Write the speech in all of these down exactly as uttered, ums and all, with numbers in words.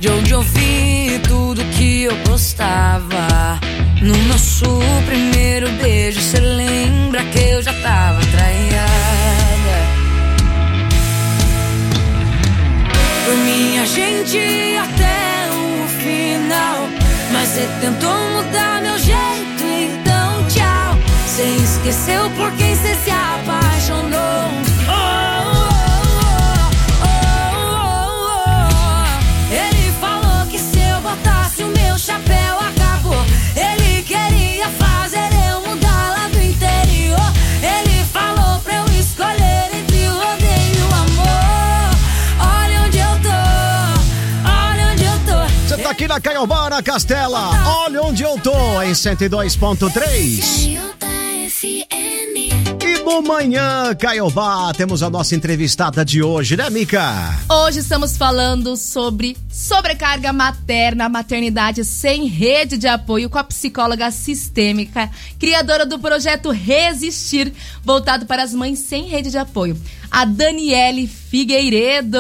de onde eu vi tudo que eu gostava. No nosso primeiro beijo, cê lembra que eu já tava traiada. Por mim a gente ia até o final, mas cê tentou mudar meu jeito, então tchau. Cê esqueceu por quem cê se apaixonou. Oh, oh, oh, oh, oh. Ele falou que se eu botasse o meu chapéu acabou. Ele queria fazer eu mudar lá do interior. Ele falou pra eu escolher entre o rodeio e o amor. Olha onde eu tô, olha onde eu tô. Você tá aqui na Caiobá, na Castela. Olha onde eu tô, em cento e dois ponto três. E no Manhã Caiobá temos a nossa entrevistada de hoje, né, Mica? Hoje estamos falando sobre sobrecarga materna, maternidade sem rede de apoio, com a psicóloga sistêmica, criadora do projeto Resistir, voltado para as mães sem rede de apoio, a Daniele Figueiredo.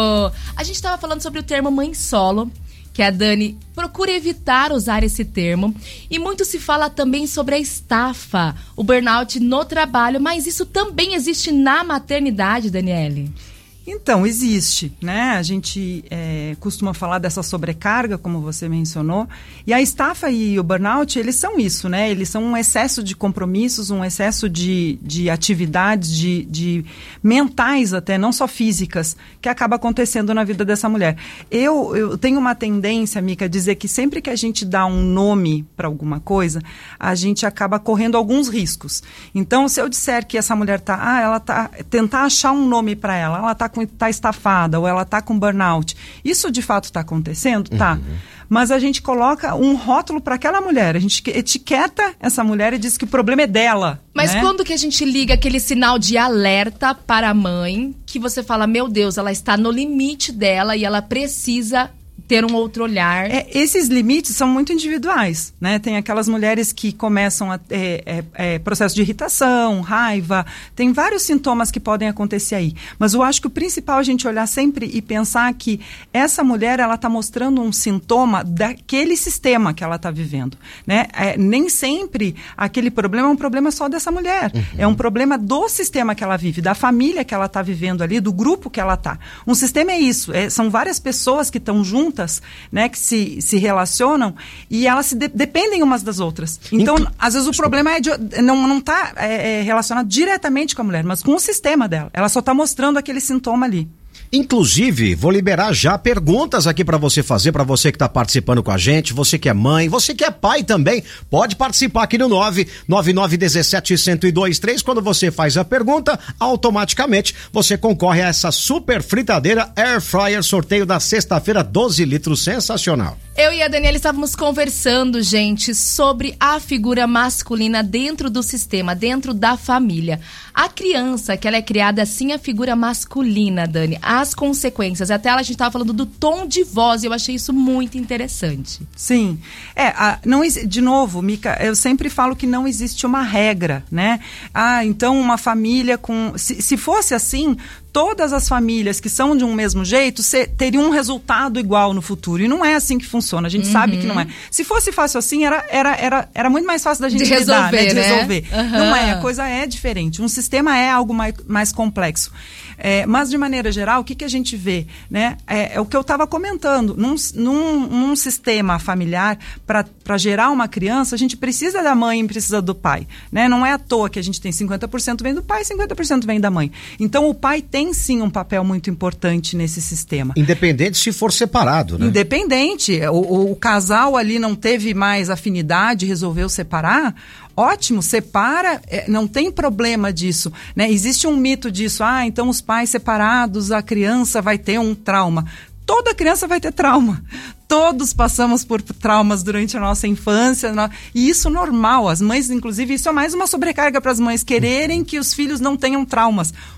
A gente estava falando sobre o termo mãe solo, que a Dani procura evitar usar esse termo. E muito se fala também sobre a estafa, o burnout no trabalho, mas isso também existe na maternidade, Daniele? Então, existe, né? A gente é, costuma falar dessa sobrecarga, como você mencionou, e a estafa e o burnout, eles são isso, né? Eles são um excesso de compromissos, um excesso de, de atividades, de, de mentais até, não só físicas, que acaba acontecendo na vida dessa mulher. Eu, eu tenho uma tendência, Mica, a dizer que sempre que a gente dá um nome para alguma coisa, a gente acaba correndo alguns riscos. Então, se eu disser que essa mulher tá, ah, ela tá, tentar achar um nome para ela, ela tá está estafada ou ela está com burnout. Isso de fato está acontecendo? Tá. Uhum. Mas a gente coloca um rótulo para aquela mulher. A gente etiqueta essa mulher e diz que o problema é dela. Mas né? Quando que a gente liga aquele sinal de alerta para a mãe, que você fala, meu Deus, ela está no limite dela e ela precisa ter um outro olhar. É, esses limites são muito individuais, né? Tem aquelas mulheres que começam a ter é, é, processo de irritação, raiva, tem vários sintomas que podem acontecer aí. Mas eu acho que o principal é a gente olhar sempre e pensar que essa mulher, ela está mostrando um sintoma daquele sistema que ela está vivendo, né? É, nem sempre aquele problema é um problema só dessa mulher. Uhum. É um problema do sistema que ela vive, da família que ela está vivendo ali, do grupo que ela está. Um sistema é isso, é, são várias pessoas que estão juntas, né, que se, se relacionam e elas se de, dependem umas das outras. Então, Inclu- às vezes o Desculpa. problema é de, não não está é, é relacionado diretamente com a mulher, mas com o sistema dela. Ela só está mostrando aquele sintoma ali. Inclusive, vou liberar já perguntas aqui para você fazer, para você que tá participando com a gente, você que é mãe, você que é pai também, pode participar aqui no nove nove nove um sete um zero dois três. Quando você faz a pergunta, automaticamente você concorre a essa super fritadeira Air Fryer, sorteio da sexta-feira, doze litros, sensacional. Eu e a Daniela estávamos conversando, gente, sobre a figura masculina dentro do sistema, dentro da família. A criança, que ela é criada assim, a figura masculina, Dani, as consequências. Até a gente estava falando do tom de voz e eu achei isso muito interessante. Sim. É, a, não, de novo, Mica, eu sempre falo que não existe uma regra, né? Ah, então uma família com... Se, se fosse assim, todas as famílias que são de um mesmo jeito se, teriam um resultado igual no futuro. E não é assim que funciona. A gente uhum. sabe que não é. Se fosse fácil assim, era, era, era, era muito mais fácil da gente de lidar, resolver, né? De né? resolver. Uhum. Não é, a coisa é diferente. Um sistema é algo mais, mais complexo. É, mas, de maneira geral, o que, que a gente vê? Né? É, é o que eu estava comentando. Num, num, num sistema familiar, para gerar uma criança, a gente precisa da mãe e precisa do pai. Né? Não é à toa que a gente tem cinquenta por cento vem do pai e cinquenta por cento vem da mãe. Então, o pai tem, sim, um papel muito importante nesse sistema. Independente se for separado, né? Independente. O, o, o casal ali não teve mais afinidade, resolveu separar... Ótimo, separa, não tem problema disso, né? Existe um mito disso, ah, então os pais separados, a criança vai ter um trauma. Toda criança vai ter trauma. Todos passamos por traumas durante a nossa infância, e isso é normal. As mães, inclusive, isso é mais uma sobrecarga para as mães, quererem que os filhos não tenham traumas.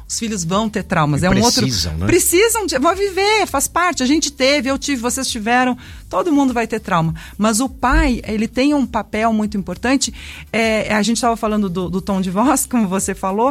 os filhos vão ter traumas. E é um precisam, outro. Né? Precisam, de, vão viver, faz parte. A gente teve, eu tive, vocês tiveram, todo mundo vai ter trauma. Mas o pai, ele tem um papel muito importante. É, a gente estava falando do, do tom de voz, como você falou.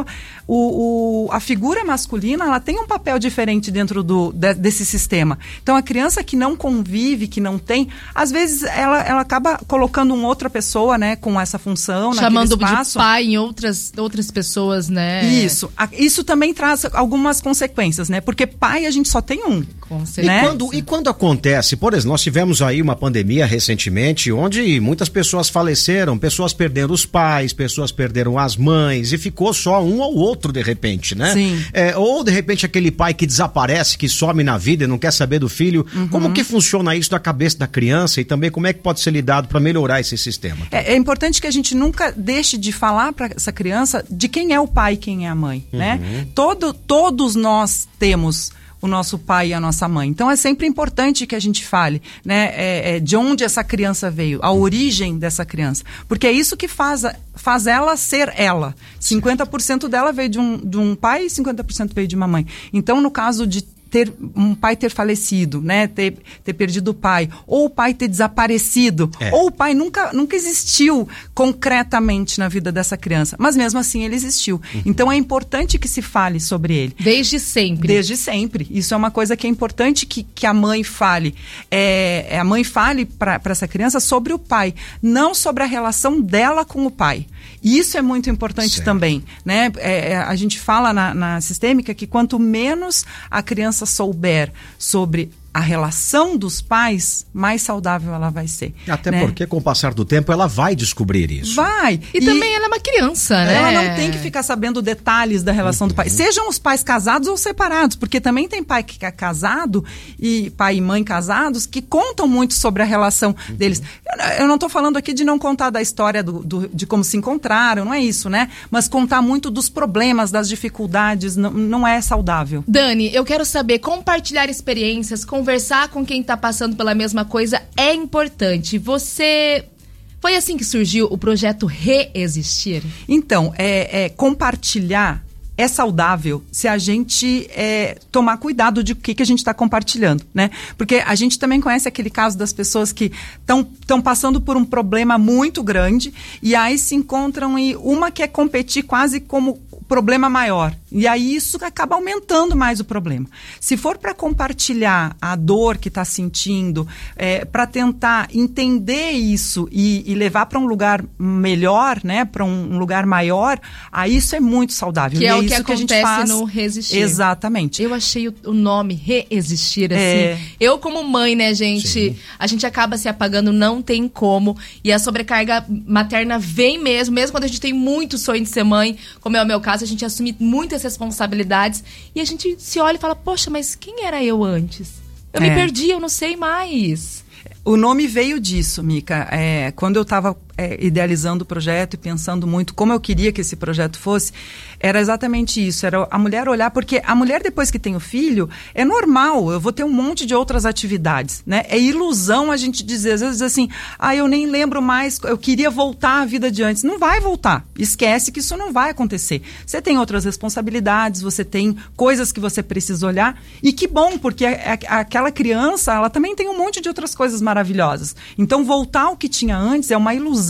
O, o, a figura masculina, ela tem um papel diferente dentro do, de, desse sistema. Então, a criança que não convive, que não tem, às vezes ela, ela acaba colocando uma outra pessoa, né, com essa função, chamando naquele espaço. de pai em outras, outras pessoas, né? Isso. Isso também traz algumas consequências, né? Porque pai a gente só tem um. Com certeza. E, quando, e quando acontece, por exemplo, nós tivemos aí uma pandemia recentemente, onde muitas pessoas faleceram, pessoas perderam os pais, pessoas perderam as mães, e ficou só um ou outro de repente, né? Sim. É, ou de repente aquele pai que desaparece, que some na vida e não quer saber do filho. Uhum. Como que funciona isso na cabeça da criança e também como é que pode ser lidado para melhorar esse sistema? É, é importante que a gente nunca deixe de falar para essa criança de quem é o pai e quem é a mãe, uhum. né? Todo, todos nós temos o nosso pai e a nossa mãe. Então é sempre importante que a gente fale, né, é, é, de onde essa criança veio, a origem dessa criança. Porque é isso que faz, faz ela ser ela. cinquenta por cento dela veio de um, de um pai e cinquenta por cento veio de uma mãe. Então, no caso de ter um pai ter falecido, né, ter, ter perdido o pai, ou o pai ter desaparecido, é. ou o pai nunca, nunca existiu concretamente na vida dessa criança, mas mesmo assim ele existiu. Uhum. Então é importante que se fale sobre ele. Desde sempre. Desde sempre. Isso é uma coisa que é importante que, que a mãe fale. É, a mãe fale para essa criança sobre o pai, não sobre a relação dela com o pai. E isso é muito importante certo. Também, né? É, a gente fala na, na sistêmica que quanto menos a criança souber sobre a relação dos pais, mais saudável ela vai ser. Até né? porque com o passar do tempo ela vai descobrir isso. Vai. E, e também ela é uma criança, né? Ela não tem que ficar sabendo detalhes da relação uhum. do pai. Sejam os pais casados ou separados, porque também tem pai que é casado e pai e mãe casados que contam muito sobre a relação uhum. deles. Eu, eu não estou falando aqui de não contar da história do, do, de como se encontraram, não é isso, né? Mas contar muito dos problemas, das dificuldades, não, não é saudável. Dani, eu quero saber, compartilhar experiências, conversar com quem está passando pela mesma coisa é importante. Você... Foi assim que surgiu o projeto Reexistir? Então, é, é, compartilhar é saudável se a gente é, tomar cuidado de o que, que a gente está compartilhando, né? Porque a gente também conhece aquele caso das pessoas que estão passando por um problema muito grande e aí se encontram e uma quer competir quase como problema maior. E aí isso acaba aumentando mais o problema. Se for para compartilhar a dor que está sentindo, é, para tentar entender isso e, e levar para um lugar melhor, né? Para um lugar maior, aí isso é muito saudável. Que é, é o isso que acontece que a gente faz. No Reexistir. Exatamente. Eu achei o, o nome Reexistir, assim. É. Eu, como mãe, né, gente, Sim. a gente acaba se apagando, não tem como. E a sobrecarga materna vem mesmo, mesmo quando a gente tem muito sonho de ser mãe, como é o meu caso, a gente assume muitas responsabilidades e a gente se olha e fala, poxa, mas quem era eu antes? Eu é. me perdi, eu não sei mais. O nome veio disso, Mica. É, quando eu estava é, idealizando o projeto e pensando muito como eu queria que esse projeto fosse, era exatamente isso. Era a mulher olhar, porque a mulher depois que tem o filho, é normal, eu vou ter um monte de outras atividades, né? É ilusão a gente dizer, às vezes assim, ah, eu nem lembro mais, eu queria voltar à vida de antes. Não vai voltar. Esquece que isso não vai acontecer. Você tem outras responsabilidades, você tem coisas que você precisa olhar, e que bom, porque a, a, aquela criança, ela também tem um monte de outras coisas maravilhosas. Então, voltar ao que tinha antes é uma ilusão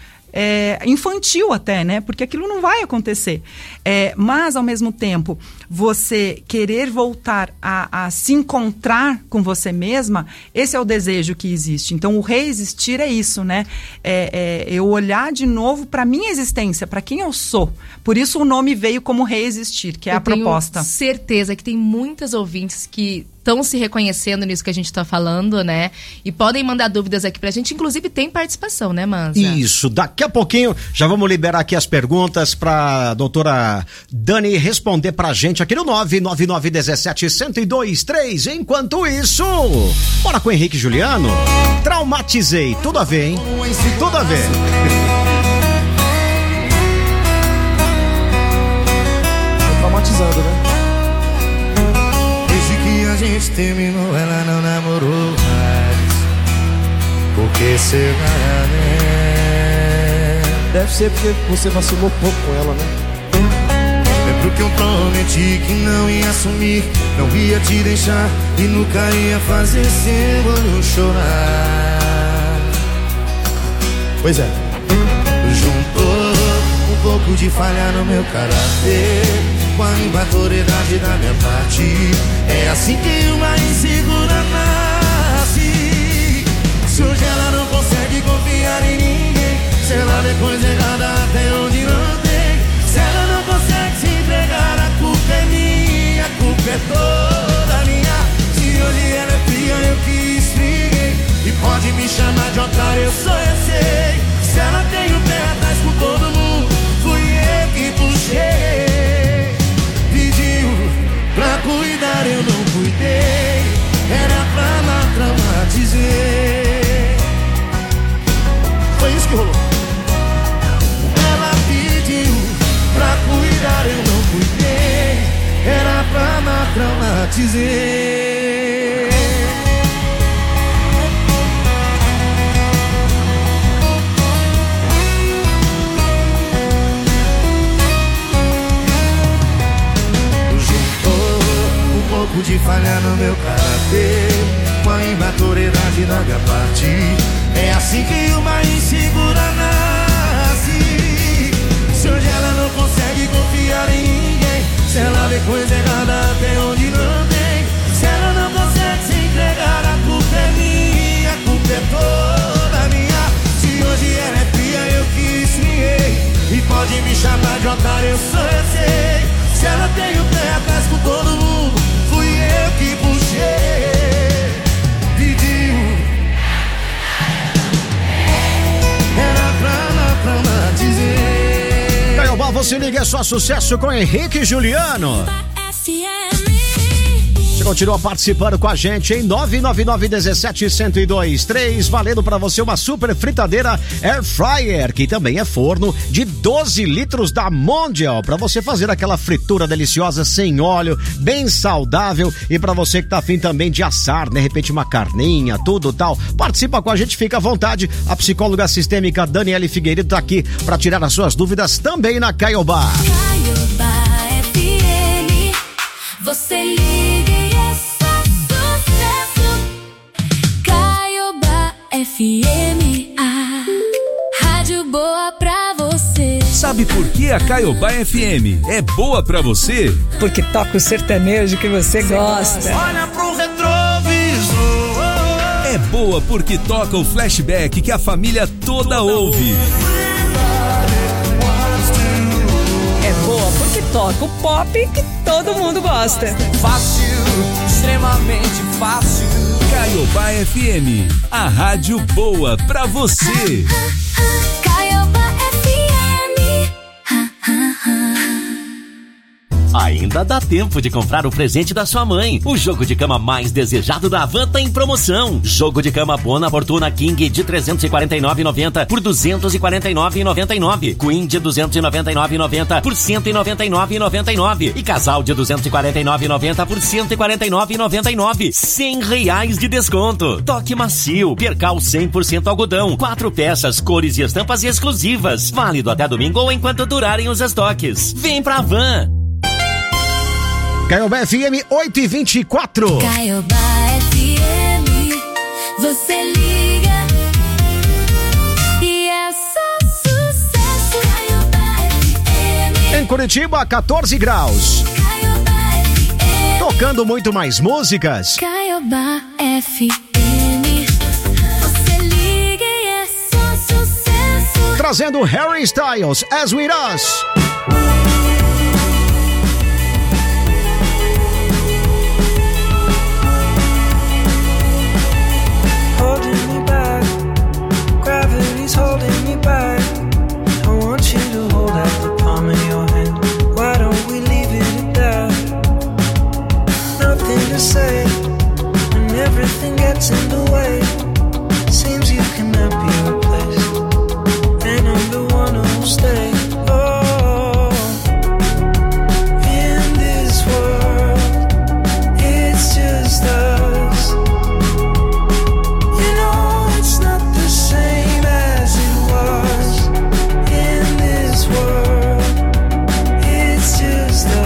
É, infantil até, né? Porque aquilo não vai acontecer. É, mas, ao mesmo tempo, você querer voltar a, a se encontrar com você mesma, esse é o desejo que existe. Então, o reexistir é isso, né? É, é eu olhar de novo para a minha existência, para quem eu sou. Por isso o nome veio como Reexistir, que é eu a proposta. Eu tenho certeza que tem muitas ouvintes que estão se reconhecendo nisso que a gente está falando, né? E podem mandar dúvidas aqui pra gente. Inclusive, tem participação, né, Manza? Isso. Daqui a pouquinho já vamos liberar aqui as perguntas pra doutora Dani responder pra gente aqui no nove nove nove um sete, um zero dois três. Enquanto isso, bora com o Henrique Juliano. Traumatizei. Tudo a ver, hein? Tudo a ver. Tô traumatizando, né? A gente terminou, ela não namorou mais. Porque você vai. Deve ser porque você vacilou pouco com ela, né? pro que eu prometi que não ia assumir, não ia te deixar e nunca ia fazer seu olho chorar. Pois é. Juntou um pouco de falha no meu caráter com a imaturidade da minha parte. É assim que uma insegura nasce. Se hoje ela não consegue confiar em ninguém, se ela depois errada até onde não tem, se ela não consegue se entregar, a culpa é minha, a culpa é toda minha. Se hoje ela é fria, eu que esfriei, e pode me chamar de otário, eu só eu sei. Se ela tem o pé atrás com todo mundo, fui eu que puxei. Pediu pra cuidar, eu não cuidei, era pra lá traumatizei. Foi isso que rolou. Ela pediu pra cuidar, eu não cuidei, era pra lá traumatizei. De falhar no meu caráter com a imaturidade da minha parte. É assim que uma insegura nasce. Se hoje ela não consegue confiar em ninguém, se ela vê coisa errada até onde não tem, se ela não consegue se entregar, a culpa é minha, a culpa é toda minha. Se hoje ela é fria, eu que esfriei, e pode me chamar de otário, eu só eu sei. Se ela tem o pé atrás com todo mundo, fui eu que puxei. Pediu, era pra lá traumatizei. Caiobá, você liga, é só sucesso com Henrique e Juliano. Você continua participando com a gente em nove nove nove um sete um zero dois três, valendo pra você uma super fritadeira Air Fryer, que também é forno de doze litros da Mondial, pra você fazer aquela fritura deliciosa sem óleo, bem saudável, e pra você que tá afim também de assar, de repente uma carninha, tudo tal, participa com a gente, fica à vontade. A psicóloga sistêmica Daniele Figueiredo tá aqui pra tirar as suas dúvidas também na Caiobá. Caiobá F M, você liga e é só sucesso. Caiobá F M, a rádio boa pra você. Sabe por que a Caiobá F M é boa pra você? Porque toca o sertanejo que você gosta. Olha pro retrovisor. É boa porque toca o flashback que a família toda ouve. É boa porque toca o pop que todo mundo gosta. Fácil, extremamente fácil. Caiobá F M, a rádio boa pra você. Caiobá F M. Ainda dá tempo de comprar o presente da sua mãe. O jogo de cama mais desejado da Havan tá em promoção. Jogo de cama Bona Fortuna King de trezentos e quarenta e nove reais e noventa centavos por duzentos e quarenta e nove reais e noventa e nove centavos. Queen de duzentos e noventa e nove reais e noventa centavos por cento e noventa e nove reais e noventa e nove centavos. E casal de duzentos e quarenta e nove reais e noventa centavos por cento e quarenta e nove reais e noventa e nove centavos. cem reais de desconto. Toque macio, percal cem por cento algodão. Quatro peças, cores e estampas exclusivas. Válido até domingo ou enquanto durarem os estoques. Vem pra Havan. Caiobá F M oito e vinte e quatro. Caiobá F M, você liga e é só sucesso. Caiobá F M. Em Curitiba, catorze graus. Caiobá F M. Tocando muito mais músicas. Caiobá F M, você liga e é só sucesso. Trazendo Harry Styles, As With Us. Gravity's holding me back. I want you to hold out the palm of your hand. Why don't we leave it at that? Nothing to say, and everything gets in the way. Seems you cannot be replaced, and I'm the one who'll stay. Oh, in this world, it's just us. You know it's not the same as it was. In this world, it's just us.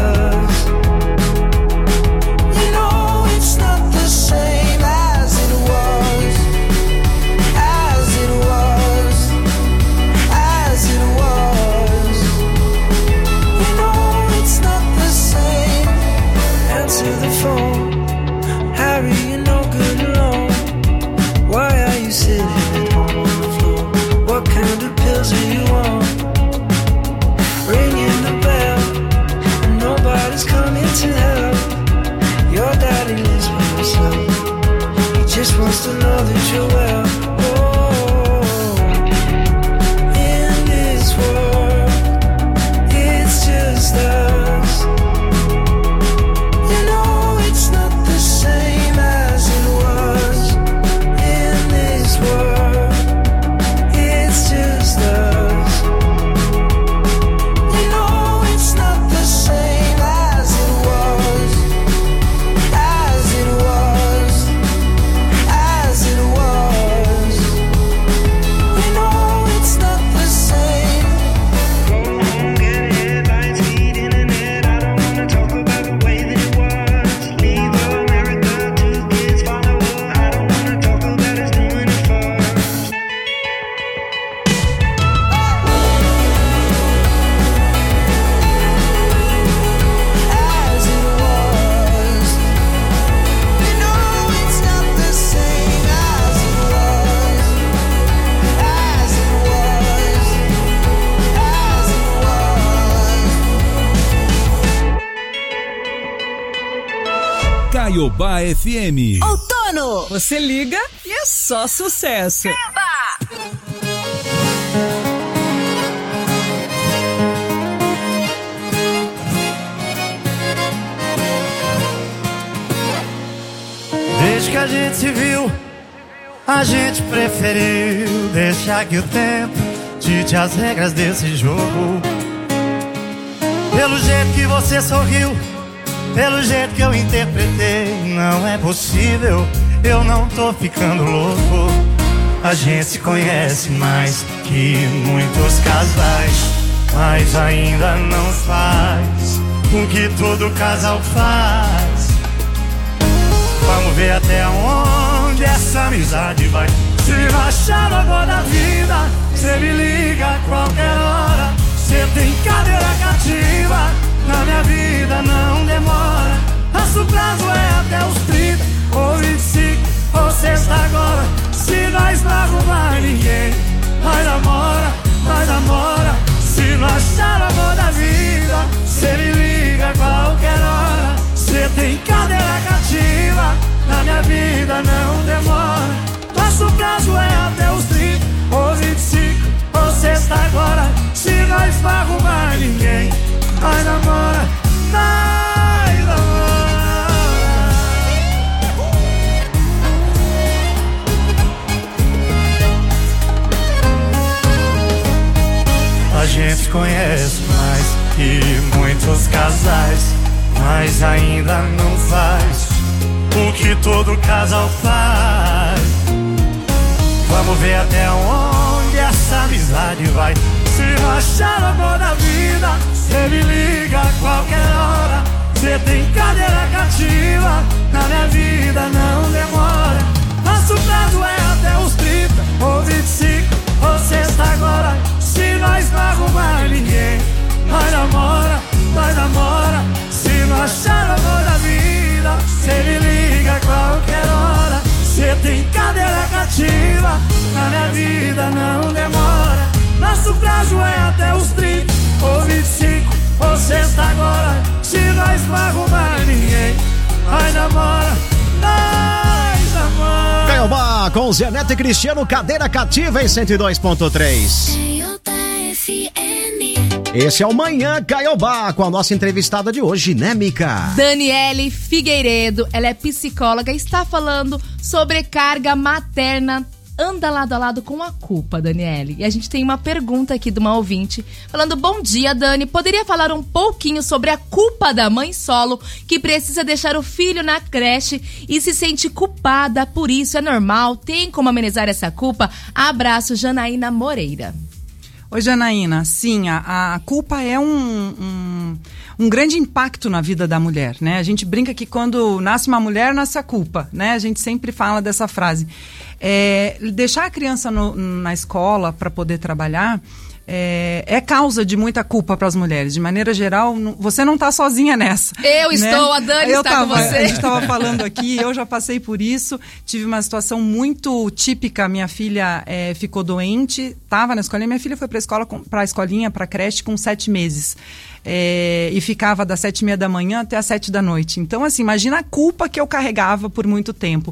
know that you're well. Oh, in this world, it's just us. You know it's not the same as it was. In this world, it's just us. You know it's not the same as it was. As it was. As it was. You know it's not the same. Go home, get headlines, feed internet. I don't wanna talk about the way that it was. Leave America, two kids follow her. I don't wanna talk about us doing it first. As it was. You know it's not the same as it was. As it was. As it was. Caiobá F M. Outono! Você liga e é só sucesso. Desde que a gente se viu, a gente preferiu deixar que o tempo dite as regras desse jogo. Pelo jeito que você sorriu, pelo jeito que eu interpretei, não é possível, eu não tô ficando louco. A gente se conhece mais que muitos casais, mas ainda não faz o que todo casal faz. Vamos ver até onde essa amizade vai. Se não achar o amor da vida, cê me liga a qualquer hora. Cê tem cadeira cativa, na minha vida não demora. Nosso prazo é até os trinta, ou vinte e cinco, ou sexta agora. Se nós não arrumar ninguém, nós namora, nós namora. Se não achar o amor da vida, cê me liga a qualquer hora. Cê tem cadeira cativa, na minha vida não demora. Nosso prazo é até os trinta, ou vinte e cinco, ou sexta agora. Se nós não arrumar ninguém, nós namora, nós namora. A gente se conhece mais que muitos casais, mas ainda não faz o que todo casal faz. Vamos ver até onde essa amizade vai. Se não achar o amor da vida, cê me liga a qualquer hora. Cê tem cadeira cativa, na minha vida não demora. Nosso prazo é até os trinta, ou vinte e cinco, ou sexta agora. Se nós não arrumar ninguém, nós namora, nós namora. Se não achar o amor da vida, cê me liga a qualquer hora. Cê tem cadeira cativa, na minha vida não demora. Nosso prazo é até os trinta, ou vinte e cinco, ou sexta agora. Se nós não arrumar ninguém, nós namora, nós namora. Caiobá com Zé Neto e Cristiano, cadeira cativa em cento e dois ponto três. Esse é o Manhã Caiobá com a nossa entrevistada de hoje, né, Mica? Daniele Figueiredo, ela é psicóloga e está falando sobre carga materna. Anda lado a lado com a culpa, Daniele. E a gente tem uma pergunta aqui de uma ouvinte falando: bom dia, Dani, poderia falar um pouquinho sobre a culpa da mãe solo que precisa deixar o filho na creche e se sente culpada por isso? É normal? Tem como amenizar essa culpa? Abraço, Janaína Moreira. Oi, Janaína. Sim, a, a culpa é um, um, um grande impacto na vida da mulher, né? A gente brinca que quando nasce uma mulher, nasce a culpa, né? A gente sempre fala dessa frase. É, deixar a criança no, na escola para poder trabalhar é, é causa de muita culpa para as mulheres. De maneira geral, não, você não está sozinha nessa. Eu né? estou, a Dani eu está tava, com você. A gente estava falando aqui, eu já passei por isso. Tive uma situação muito típica. Minha filha é, ficou doente, estava na escolinha. Minha filha foi para a escola, para a escolinha, para a creche com sete meses. é, e ficava das sete e meia da manhã até as sete da noite. Então, assim, imagina a culpa que eu carregava por muito tempo.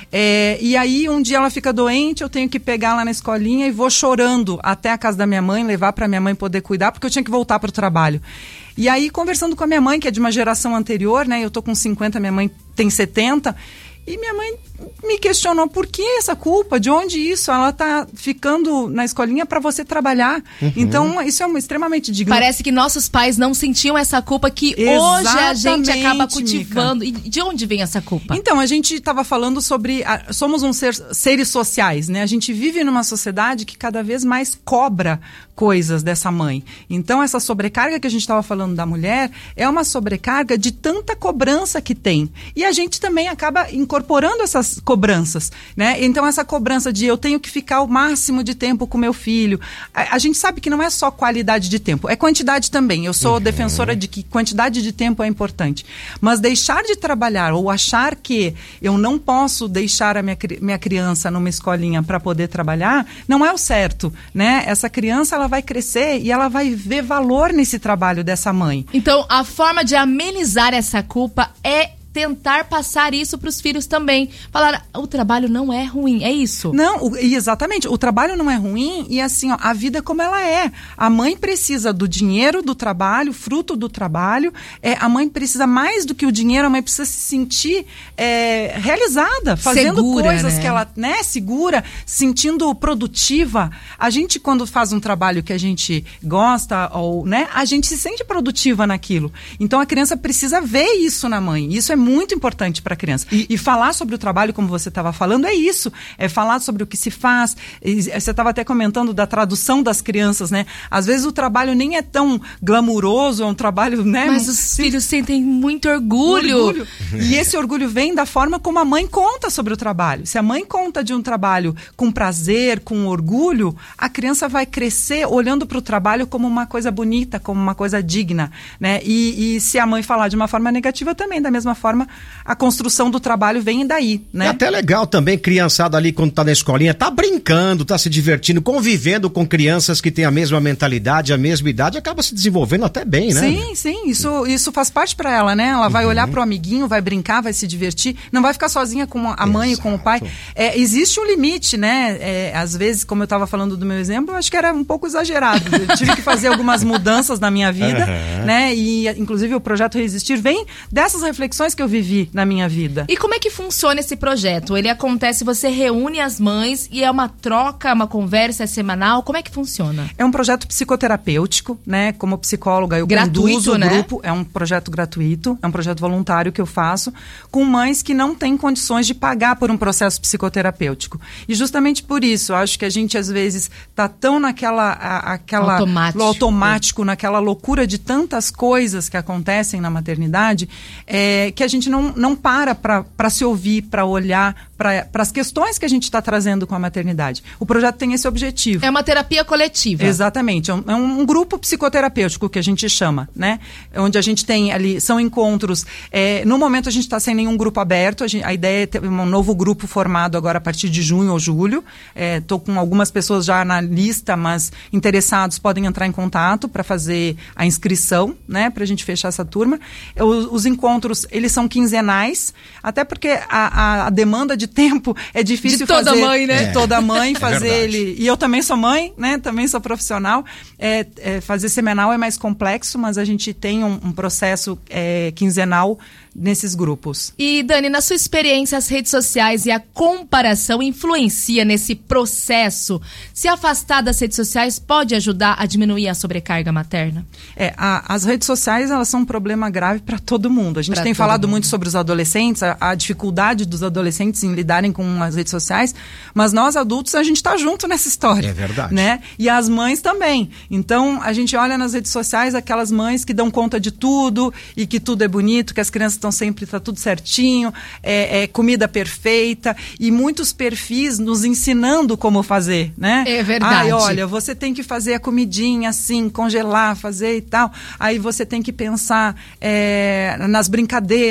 É, e aí, um dia ela fica doente, eu tenho que pegar lá na escolinha e vou chorando até a casa da minha mãe, levar para minha mãe poder cuidar, porque eu tinha que voltar para o trabalho. E aí, conversando com a minha mãe, que é de uma geração anterior, né? Eu tô com cinquenta, minha mãe tem setenta, e minha mãe me questionou por que essa culpa, de onde isso? Ela tá ficando na escolinha para você trabalhar. Uhum. Então, isso é um, extremamente digno. Parece que nossos pais não sentiam essa culpa que Exatamente, hoje a gente acaba cultivando. Mica. E de onde vem essa culpa? Então, a gente estava falando sobre... A, somos um ser, seres sociais, né? A gente vive numa sociedade que cada vez mais cobra coisas dessa mãe. Então, essa sobrecarga que a gente estava falando da mulher é uma sobrecarga de tanta cobrança que tem. E a gente também acaba incorporando essas cobranças, né? Então, essa cobrança de eu tenho que ficar o máximo de tempo com meu filho. A, a gente sabe que não é só qualidade de tempo, é quantidade também. Eu sou uhum. defensora de que quantidade de tempo é importante. Mas deixar de trabalhar ou achar que eu não posso deixar a minha, minha criança numa escolinha para poder trabalhar, não é o certo, né? Essa criança, ela vai crescer e ela vai ver valor nesse trabalho dessa mãe. Então, a forma de amenizar essa culpa é tentar passar isso para os filhos também. Falar, o trabalho não é ruim, é isso? Não, o, exatamente. O trabalho não é ruim e assim, ó, a vida como ela é. A mãe precisa do dinheiro do trabalho, fruto do trabalho. É, a mãe precisa mais do que o dinheiro, a mãe precisa se sentir é, realizada, fazendo segura, coisas, né? Que ela, né, segura, sentindo produtiva. A gente, quando faz um trabalho que a gente gosta, ou, né, a gente se sente produtiva naquilo. Então a criança precisa ver isso na mãe. Isso é muito importante para a criança. E, e falar sobre o trabalho, como você estava falando, é isso. É falar sobre o que se faz. E, você estava até comentando da tradução das crianças, né? Às vezes o trabalho nem é tão glamuroso, é um trabalho, né? Mas os sim, filhos sentem muito orgulho. orgulho. E esse orgulho vem da forma como a mãe conta sobre o trabalho. Se a mãe conta de um trabalho com prazer, com orgulho, a criança vai crescer olhando para o trabalho como uma coisa bonita, como uma coisa digna, né? E, e se a mãe falar de uma forma negativa também, da mesma forma, a construção do trabalho vem daí, né? É até legal também, criançada ali, quando tá na escolinha, tá brincando, tá se divertindo, convivendo com crianças que têm a mesma mentalidade, a mesma idade, acaba se desenvolvendo até bem, né? Sim, sim, isso, isso faz parte pra ela, né? Ela vai uhum. olhar pro amiguinho, vai brincar, vai se divertir, não vai ficar sozinha com a mãe e com o pai. É, existe um limite, né? É, às vezes, como eu tava falando do meu exemplo, eu acho que era um pouco exagerado. Eu tive que fazer algumas mudanças na minha vida, uhum. né? E, inclusive, o Projeto Resistir vem dessas reflexões que eu vivi na minha vida. E como é que funciona esse projeto? Ele acontece, você reúne as mães e é uma troca, uma conversa, é semanal? Como é que funciona? É um projeto psicoterapêutico, né? Como psicóloga, eu gratuito, conduzo o né? grupo. É um projeto gratuito, é um projeto voluntário que eu faço com mães que não têm condições de pagar por um processo psicoterapêutico. E justamente por isso, eu acho que a gente às vezes tá tão naquela a, aquela, automático, no automático, naquela loucura de tantas coisas que acontecem na maternidade, é, que a gente não, não para para se ouvir, para olhar para as questões que a gente está trazendo com a maternidade. O projeto tem esse objetivo. É uma terapia coletiva. Exatamente. É um, é um grupo psicoterapêutico que a gente chama, né? Onde a gente tem ali, são encontros. É, no momento a gente está sem nenhum grupo aberto. A, gente, a ideia é ter um novo grupo formado agora a partir de junho ou julho. Estou é, com algumas pessoas já na lista, mas interessados podem entrar em contato para fazer a inscrição, né? Para a gente fechar essa turma. Os, os encontros, eles são quinzenais, até porque a, a, a demanda de tempo é difícil de toda fazer, mãe, né? De toda mãe fazer é ele. E eu também sou mãe, né? Também sou profissional. É, é, fazer semanal é mais complexo, mas a gente tem um, um processo é, quinzenal nesses grupos. E Dani, na sua experiência, as redes sociais e a comparação influencia nesse processo? Se afastar das redes sociais pode ajudar a diminuir a sobrecarga materna? É, a, as redes sociais, elas são um problema grave para todo mundo. A gente pra tem falado mundo. muito sobre os adolescentes, a, a dificuldade dos adolescentes em lidarem com as redes sociais, mas nós adultos, a gente está junto nessa história. É verdade. Né? E as mães também. Então, a gente olha nas redes sociais aquelas mães que dão conta de tudo e que tudo é bonito, que as crianças estão sempre, tá tudo certinho, é, é comida perfeita e muitos perfis nos ensinando como fazer, né? É verdade. Ai, olha, você tem que fazer a comidinha assim, congelar, fazer e tal. Aí você tem que pensar é, nas brincadeiras,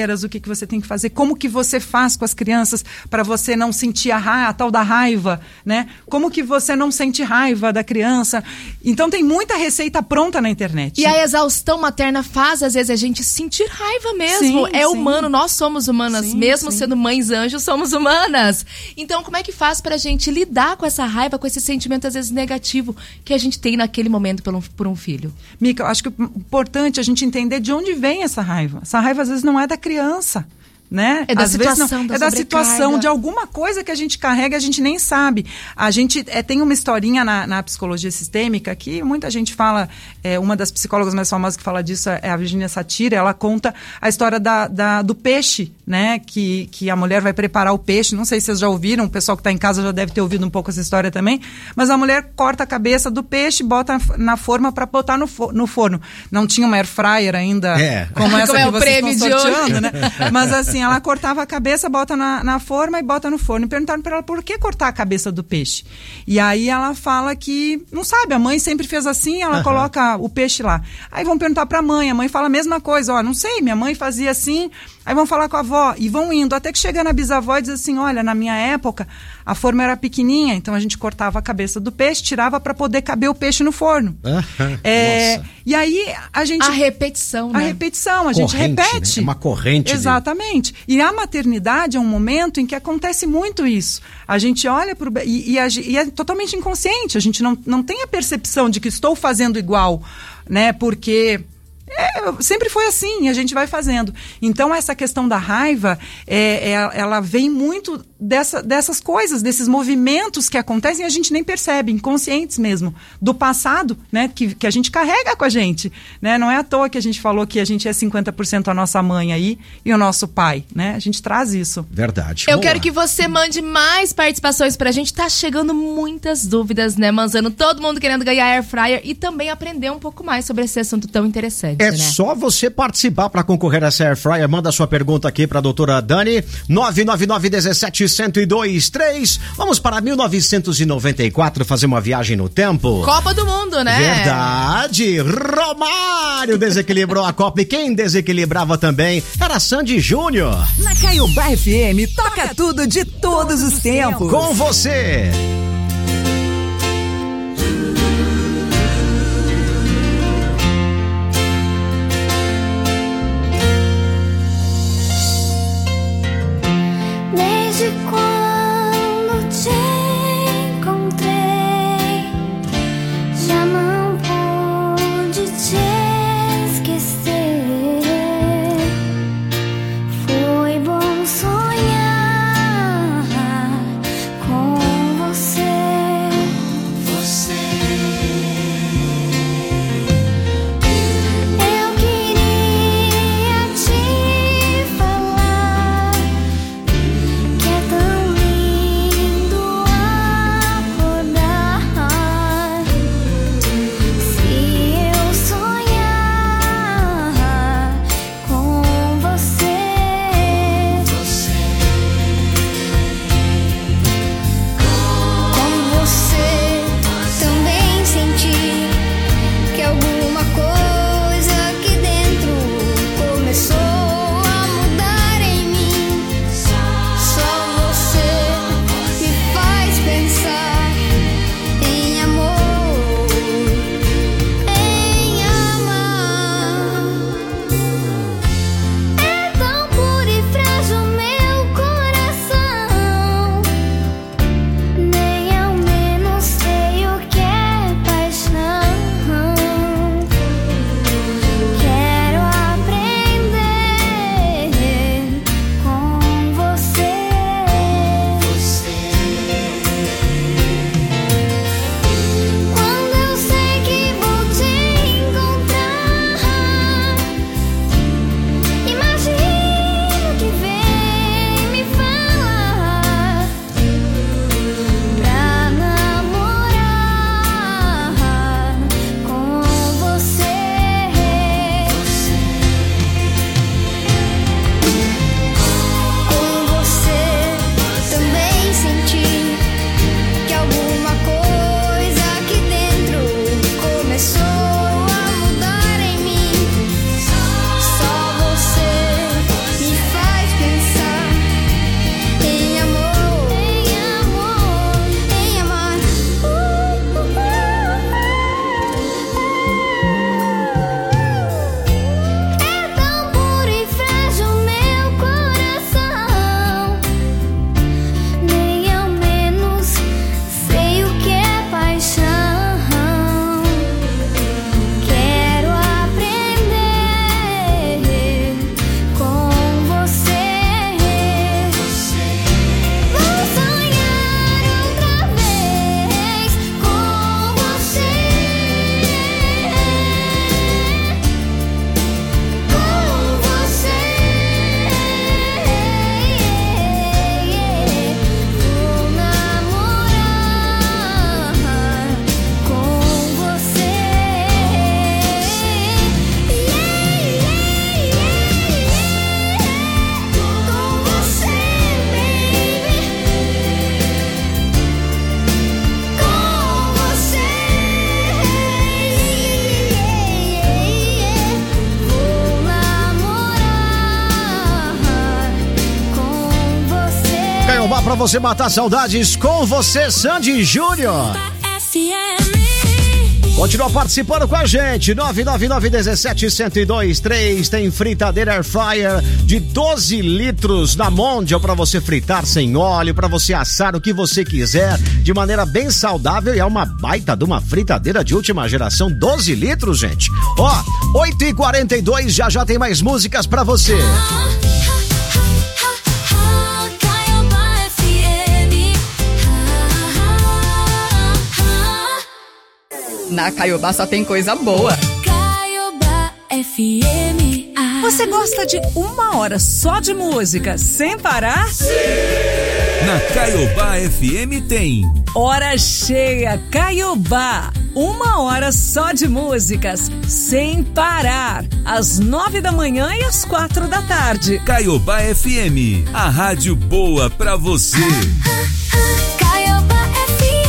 brincadeiras, o que, que você tem que fazer, como que você faz com as crianças para você não sentir a, ra- a tal da raiva, né? Como que você não sente raiva da criança. Então tem muita receita pronta na internet. E a exaustão materna faz, às vezes, a gente sentir raiva mesmo. Sim, é sim. humano, nós somos humanas, Sim, mesmo sim. sendo mães anjos, somos humanas. Então, como é que faz pra gente lidar com essa raiva, com esse sentimento, às vezes, negativo que a gente tem naquele momento por um, por um filho? Mica, eu acho que é importante a gente entender de onde vem essa raiva. Essa raiva, às vezes, não é da criança. Né? É da Às vezes situação, não, da é da sobrecarga. situação, de alguma coisa que a gente carrega e a gente nem sabe. A gente é, tem uma historinha na, na psicologia sistêmica que muita gente fala, é, uma das psicólogas mais famosas que fala disso é a Virginia Satir. Ela conta a história da, da, do peixe, né? Que, que a mulher vai preparar o peixe. Não sei se vocês já ouviram, o pessoal que está em casa já deve ter ouvido um pouco essa história também. Mas a mulher corta a cabeça do peixe, bota na forma para botar no, fo- no forno. Não tinha uma air fryer ainda, É. como essa Como é que o vocês prêmio estão de hoje. sorteando, né? Mas assim, ela cortava a cabeça, bota na, na forma e bota no forno. E perguntaram para ela por que cortar a cabeça do peixe. E aí ela fala que, não sabe, a mãe sempre fez assim, ela Aham. coloca o peixe lá. Aí vão perguntar para a mãe, a mãe fala a mesma coisa, ó, não sei, minha mãe fazia assim. Aí vão falar com a avó e vão indo, até que chega na bisavó e diz assim, olha, na minha época a forma era pequenininha, então a gente cortava a cabeça do peixe, tirava para poder caber o peixe no forno. Aham. É, Nossa. e aí a gente... A repetição, A né? repetição, a gente Corrente, repete. né? É uma corrente de- Exatamente. E a maternidade é um momento em que acontece muito isso. A gente olha para o... E, e, a ge- e é totalmente inconsciente. A gente não, não tem a percepção de que estou fazendo igual, né? Porque... É, sempre foi assim, e a gente vai fazendo. Então, essa questão da raiva, é, é, ela vem muito dessa, dessas coisas, desses movimentos que acontecem e a gente nem percebe, inconscientes mesmo, do passado, né, que, que a gente carrega com a gente. Né? Não é à toa que a gente falou que a gente é cinquenta por cento a nossa mãe aí e o nosso pai. Né? A gente traz isso. Verdade. Eu Boa. quero que você mande mais participações pra gente. Tá chegando muitas dúvidas, né, Manzano? Todo mundo querendo ganhar air fryer e também aprender um pouco mais sobre esse assunto tão interessante, É né? só você participar para concorrer a essa Air Fryer. Manda sua pergunta aqui para a doutora Dani. nove nove nove um sete zero zero dois três. Vamos para mil novecentos e noventa e quatro fazer uma viagem no tempo. Copa do Mundo, né? Verdade. Romário desequilibrou a Copa e quem desequilibrava também era Sandy Júnior. Na Caiobá F M, toca tudo de todos os tempos. Com você. Desde quando te encontrei, já não pude te esquecer. Foi bom sonhar com você. Você. Eu queria te falar que é tão pra você matar saudades com você, Sandy Júnior. Continua participando com a gente, nove nove nove um sete, um zero dois três. Tem fritadeira air fryer de doze litros da Mondial para você fritar sem óleo, para você assar o que você quiser de maneira bem saudável, e é uma baita de uma fritadeira de última geração, doze litros, gente. Ó, oito e quarenta e dois, já já tem mais músicas para você. Na Caiobá só tem coisa boa. Caiobá F M. Você gosta de uma hora só de música sem parar? Sim! Na Caiobá F M tem Hora Cheia Caiobá. Uma hora só de músicas sem parar. Às nove da manhã e às quatro da tarde. Caiobá F M, a rádio boa pra você. Caiobá F M.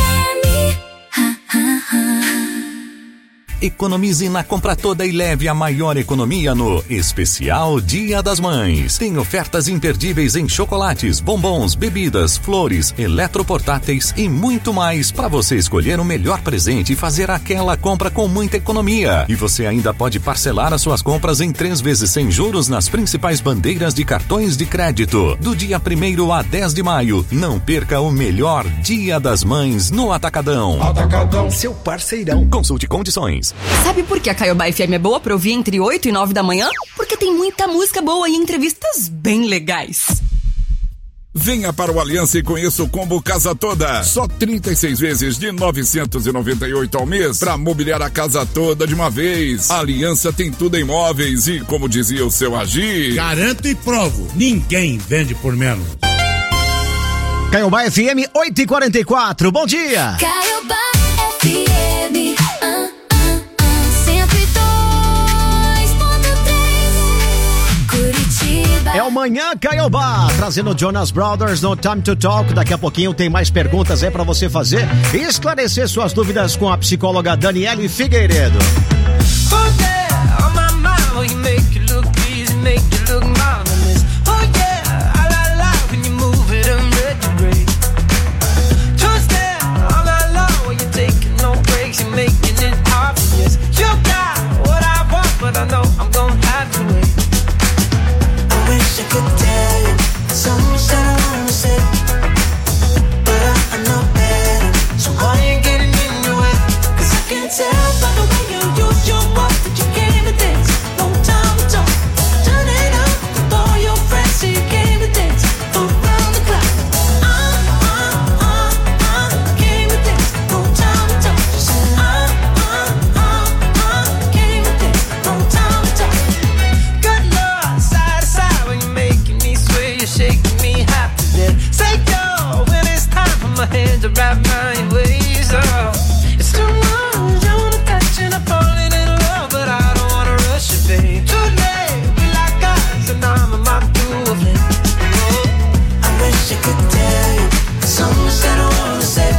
Economize na compra toda e leve a maior economia no Especial Dia das Mães. Tem ofertas imperdíveis em chocolates, bombons, bebidas, flores, eletroportáteis e muito mais para você escolher o melhor presente e fazer aquela compra com muita economia. E você ainda pode parcelar as suas compras em três vezes sem juros nas principais bandeiras de cartões de crédito. Do dia primeiro a dez de maio, não perca o melhor Dia das Mães no Atacadão. Atacadão, seu parceirão. Consulte condições. Sabe por que a Caiobá F M é boa pra ouvir entre oito e nove da manhã? Porque tem muita música boa e entrevistas bem legais. Venha para o Aliança e conheça o combo Casa Toda. Só trinta e seis vezes de novecentos e noventa e oito ao mês para mobiliar a casa toda de uma vez. A Aliança tem tudo em móveis e, como dizia o seu Agir, garanto e provo, ninguém vende por menos. Caiobá F M oito e quarenta e quatro, bom dia. Caiobá F M. É o Manhã Caiobá, trazendo Jonas Brothers no Time to Talk. Daqui a pouquinho tem mais perguntas aí pra você fazer e esclarecer suas dúvidas com a psicóloga Daniele Figueiredo. I could tell you something that I wanna say, but I, I know better, so I ain't getting in your way. Cause I can tell by the way you use your words that you came to dance. No time to talk, turn it up with all your friends so you came to dance around the clock. Uh, uh, uh, uh, came to dance, no time to talk. She said uh, uh, uh, uh, came to dance, no time to talk. Good Lord, side to side when you making me sway, you're shaking me happy then. Say yo, when it's time for my hands to wrap around your waist. Oh, it's too much, I wanna touch and I'm falling in love, but I don't wanna rush it, babe. Too late, we like guys and I'm in my groove. Oh, I wish I could tell you something that I wanna say,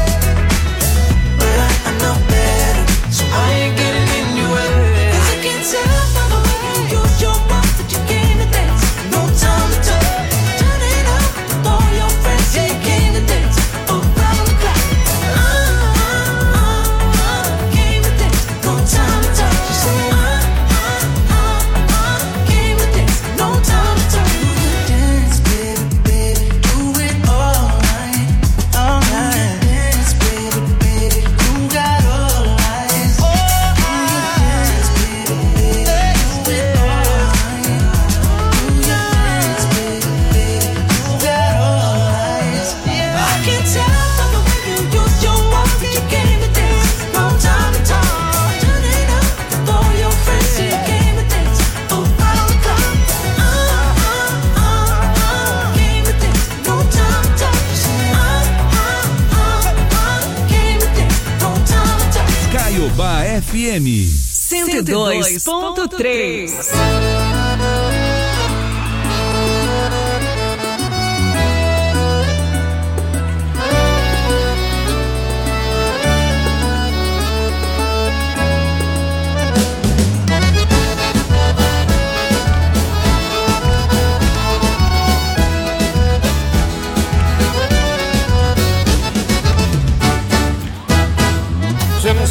but I, I know better, so I ain't getting in your way. Cause I can tell by the way you use your mouth that you came to dance. No time to talk, turn it up with all your friends. Yeah, you came to dance around the clock. Uh, uh, uh, uh, came to dance, no time to talk. She said uh, uh, uh, uh, came to dance, no time to talk. Do the dance, baby, baby, do it all night, all night. Dance, baby, baby, you got all eyes. Oh, dance, baby, baby, do it all night. Do your dance, baby, baby, you got all eyes. Yeah, I can tell by the way you use your words that you came to dance. No time to talk, turn it up with all your friends so you came to dance around the clock. Uh, uh, uh, uh, came to dance, no time to talk. She said uh, uh, uh, uh, came to dance, no time to talk. Caiobá F M. cento e dois ponto três.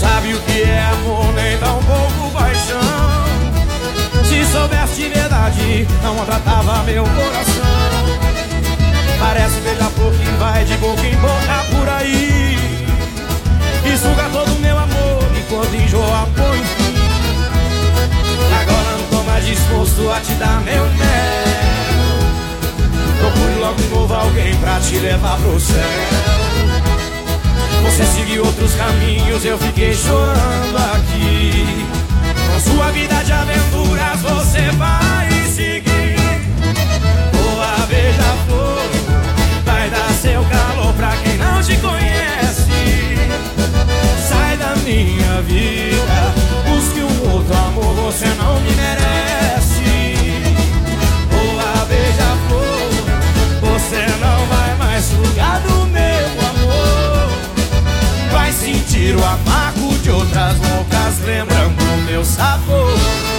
sabe o que é amor, nem tão pouco paixão. Se soubesse de verdade, não maltratava meu coração. Parece beija-flor que vai de boca em boca por aí e suga todo o meu amor, enquanto enjoa põe fim. Agora não tô mais disposto a te dar meu mel. Procure logo de novo alguém pra te levar pro céu. Você seguiu outros caminhos, eu fiquei chorando aqui. Com sua vida de aventuras você vai seguir. Boa beija-flor, vai dar seu calor pra quem não te conhece. Sai da minha vida, busque um outro amor, você não me merece. Boa beija-flor, você não vai mais sugar do meu amor. Vai sentir o amargo de outras bocas, lembrando o meu sabor.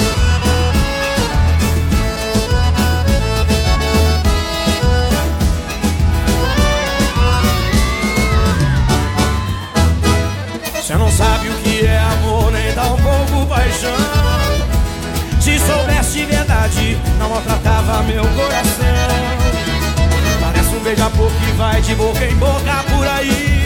Você não sabe o que é amor, nem tão pouco paixão. Se soubesse de verdade, não maltratava meu coração. Parece um beija-flor que vai de boca em boca por aí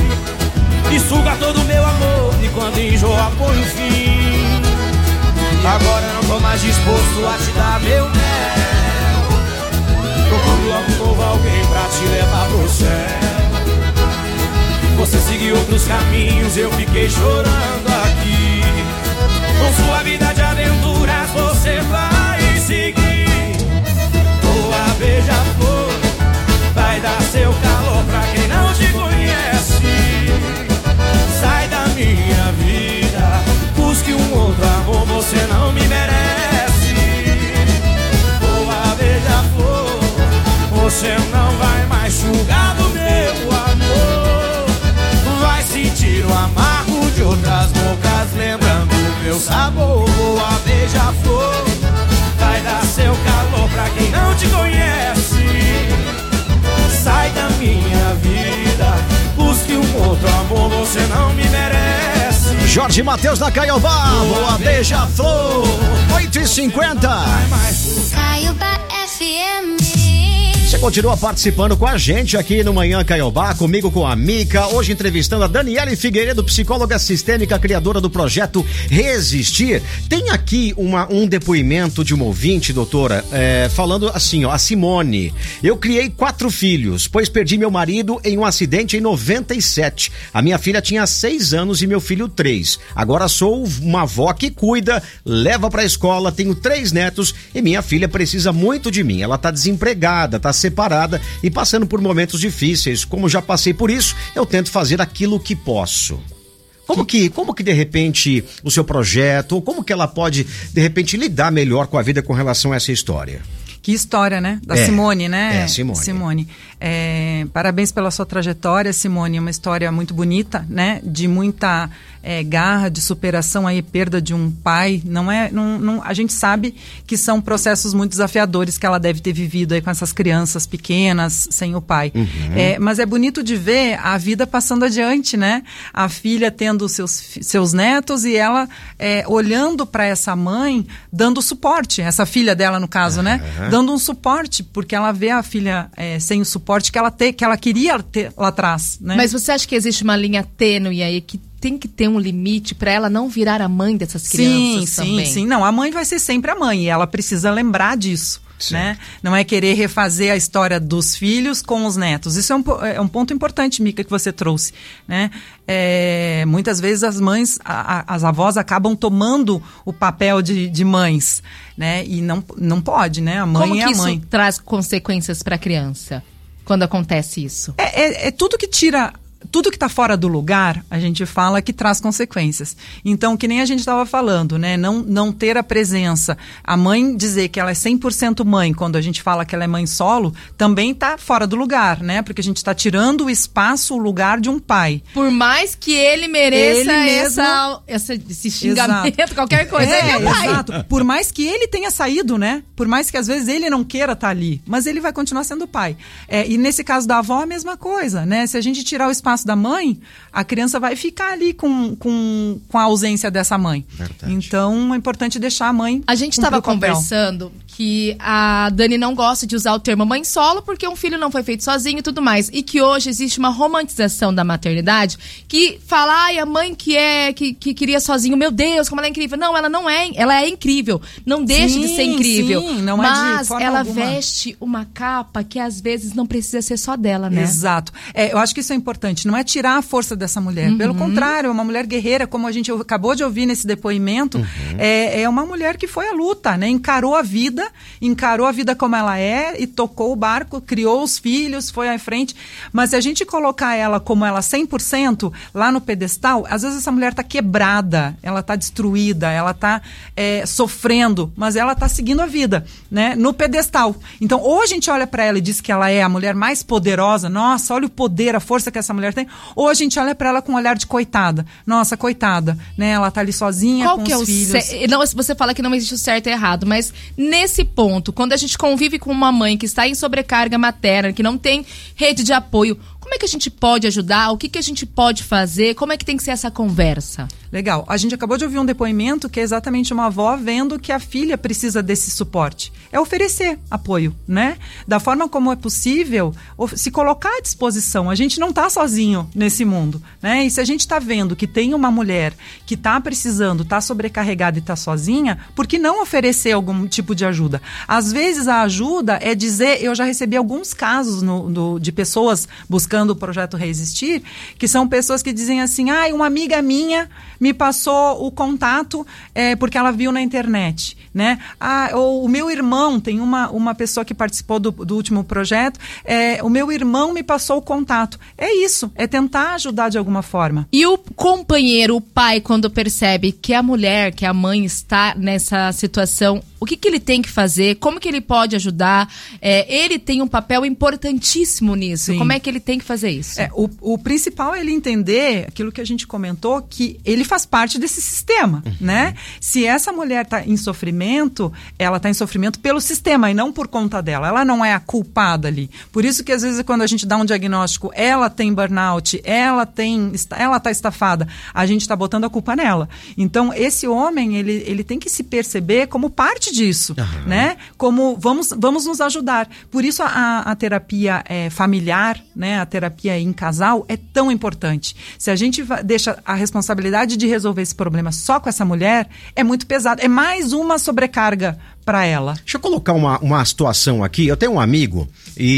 e suga todo o meu amor, e quando enjoa põe o fim. Agora não tô mais disposto a te dar meu mel. Procuro logo de novo alguém pra te levar pro céu. Você seguiu outros caminhos, eu fiquei chorando aqui. Com sua vida de aventuras você vai seguir. Boa beija-flor, vai dar seu calor pra quem não te conhece. Sai da minha vida, busque um outro amor, você não me merece. Boa beija-flor, você não vai mais sugar do meu amor. Vai sentir o amargo de outras bocas, lembrando o meu sabor. Boa beija-flor, vai dar seu calor pra quem não te conhece. Sai da minha vida, busque um outro amor, você não me merece. Jorge Mateus da Caiobá, boa beija-flor, oito e cinquenta. Caiobá F M. Você continua participando com a gente aqui no Manhã Caiobá, comigo com a Mica, hoje entrevistando a Daniele Figueiredo, psicóloga sistêmica, criadora do projeto Resistir. Tem aqui uma, um depoimento de uma ouvinte, doutora, é, falando assim, ó, a Simone: eu criei quatro filhos, pois perdi meu marido em um acidente em noventa e sete. A minha filha tinha seis anos e meu filho três. Agora sou uma avó que cuida, leva pra escola, tenho três netos e minha filha precisa muito de mim. Ela tá desempregada, tá separada e passando por momentos difíceis. Como já passei por isso, eu tento fazer aquilo que posso. Como que, como que de repente o seu projeto, ou como que ela pode de repente lidar melhor com a vida com relação a essa história? Que história, né? Da É, Simone, né? é, Simone. Simone. É, parabéns pela sua trajetória, Simone. Uma história muito bonita, né? De muita é, garra, de superação aí, perda de um pai. Não é, não, não, a gente sabe que são processos muito desafiadores que ela deve ter vivido aí com essas crianças pequenas, sem o pai. Uhum. É, mas é bonito de ver a vida passando adiante, né? A filha tendo seus, seus netos e ela é, olhando para essa mãe, dando suporte. Essa filha dela, no caso, né? Uhum. Dando um suporte, porque ela vê a filha é, sem o suporte que ela, te, que ela queria ter lá atrás, né? Mas você acha que existe uma linha tênue aí que tem que ter um limite para ela não virar a mãe dessas crianças sim, também? Sim, sim. Não, a mãe vai ser sempre a mãe e ela precisa lembrar disso. Né? Não é querer refazer a história dos filhos com os netos. Isso é um, é um ponto importante, Mica, que você trouxe, né? É, muitas vezes as mães, a, a, as avós acabam tomando o papel de, de mães, né? E não, não pode, né? A mãe Como é que a mãe. isso traz consequências para a criança quando acontece isso? É, é, é tudo que tira... Tudo que está fora do lugar, a gente fala que traz consequências. Então, que nem a gente estava falando, né? Não, não ter a presença. A mãe dizer que ela é cem por cento mãe, quando a gente fala que ela é mãe solo, também está fora do lugar, né? Porque a gente está tirando o espaço, o lugar de um pai. Por mais que ele mereça Ele mesmo- essa, essa, esse xingamento, Exato. qualquer coisa, É, ele é pai. exato. Por mais que ele tenha saído, né? Por mais que às vezes ele não queira estar ali, mas ele vai continuar sendo pai. É, e nesse caso da avó, a mesma coisa, né? Se a gente tirar o espaço espaço da mãe, a criança vai ficar ali com, com, com a ausência dessa mãe. Verdade. Então, é importante deixar a mãe. A gente estava conversando que a Dani não gosta de usar o termo mãe solo porque um filho não foi feito sozinho e tudo mais. E que hoje existe uma romantização da maternidade que fala, ai, a mãe que é, que, que queria sozinho, meu Deus, como ela é incrível. Não, ela não é, ela é incrível. Não deixe sim, de ser incrível. Sim, não mas é de forma ela alguma. veste uma capa que às vezes não precisa ser só dela, né? Exato. É, eu acho que isso é importante. Não é tirar a força dessa mulher. Uhum. Pelo contrário, é uma mulher guerreira, como a gente acabou de ouvir nesse depoimento. Uhum. É, é uma mulher que foi à luta, né? Encarou a vida, encarou a vida como ela é e tocou o barco, criou os filhos, foi à frente. Mas se a gente colocar ela como ela cem por cento lá no pedestal, às vezes essa mulher está quebrada, ela está destruída, ela está é, sofrendo, mas ela está seguindo a vida, né? No pedestal. Então, ou a gente olha para ela e diz que ela é a mulher mais poderosa, nossa, olha o poder, a força que essa mulher tem, ou a gente olha para ela com um olhar de coitada, nossa, coitada, né? Ela tá ali sozinha Qual com que os é o filhos. Ce... Não, você fala que não existe o certo e errado, mas nesse ponto, quando a gente convive com uma mãe que está em sobrecarga materna, que não tem rede de apoio, como é que a gente pode ajudar? O que, que a gente pode fazer? Como é que tem que ser essa conversa? Legal. A gente acabou de ouvir um depoimento que é exatamente uma avó vendo que a filha precisa desse suporte. É oferecer apoio, né? Da forma como é possível, se colocar à disposição. A gente não está sozinho nesse mundo, né? E se a gente está vendo que tem uma mulher que está precisando, está sobrecarregada e está sozinha, por que não oferecer algum tipo de ajuda? Às vezes a ajuda é dizer, eu já recebi alguns casos no, no, de pessoas buscando o projeto Reexistir, que são pessoas que dizem assim, ah, uma amiga minha me passou o contato é, porque ela viu na internet, né? Ah, ou o meu irmão, tem uma, uma pessoa que participou do, do último projeto, é, o meu irmão me passou o contato. É isso, é tentar ajudar de alguma forma. E o companheiro, o pai, quando percebe que a mulher, que a mãe está nessa situação, o que, que ele tem que fazer? Como que ele pode ajudar? É, ele tem um papel importantíssimo nisso. Sim. Como é que ele tem que fazer isso? É, o, o principal é ele entender aquilo que a gente comentou, que ele faz parte desse sistema, uhum. né? Se essa mulher está em sofrimento, ela está em sofrimento pelo sistema e não por conta dela. Ela não é a culpada ali. Por isso que às vezes quando a gente dá um diagnóstico, ela tem burnout, ela tem, ela está estafada, a gente está botando a culpa nela. Então esse homem, ele, ele tem que se perceber como parte disso, uhum. né? Como vamos, vamos nos ajudar. Por isso a, a terapia é, familiar, né? A terapia em casal é tão importante. Se a gente deixa a responsabilidade de resolver esse problema só com essa mulher, é muito pesado. É mais uma sobrecarga para ela. Deixa eu colocar uma, uma situação aqui. Eu tenho um amigo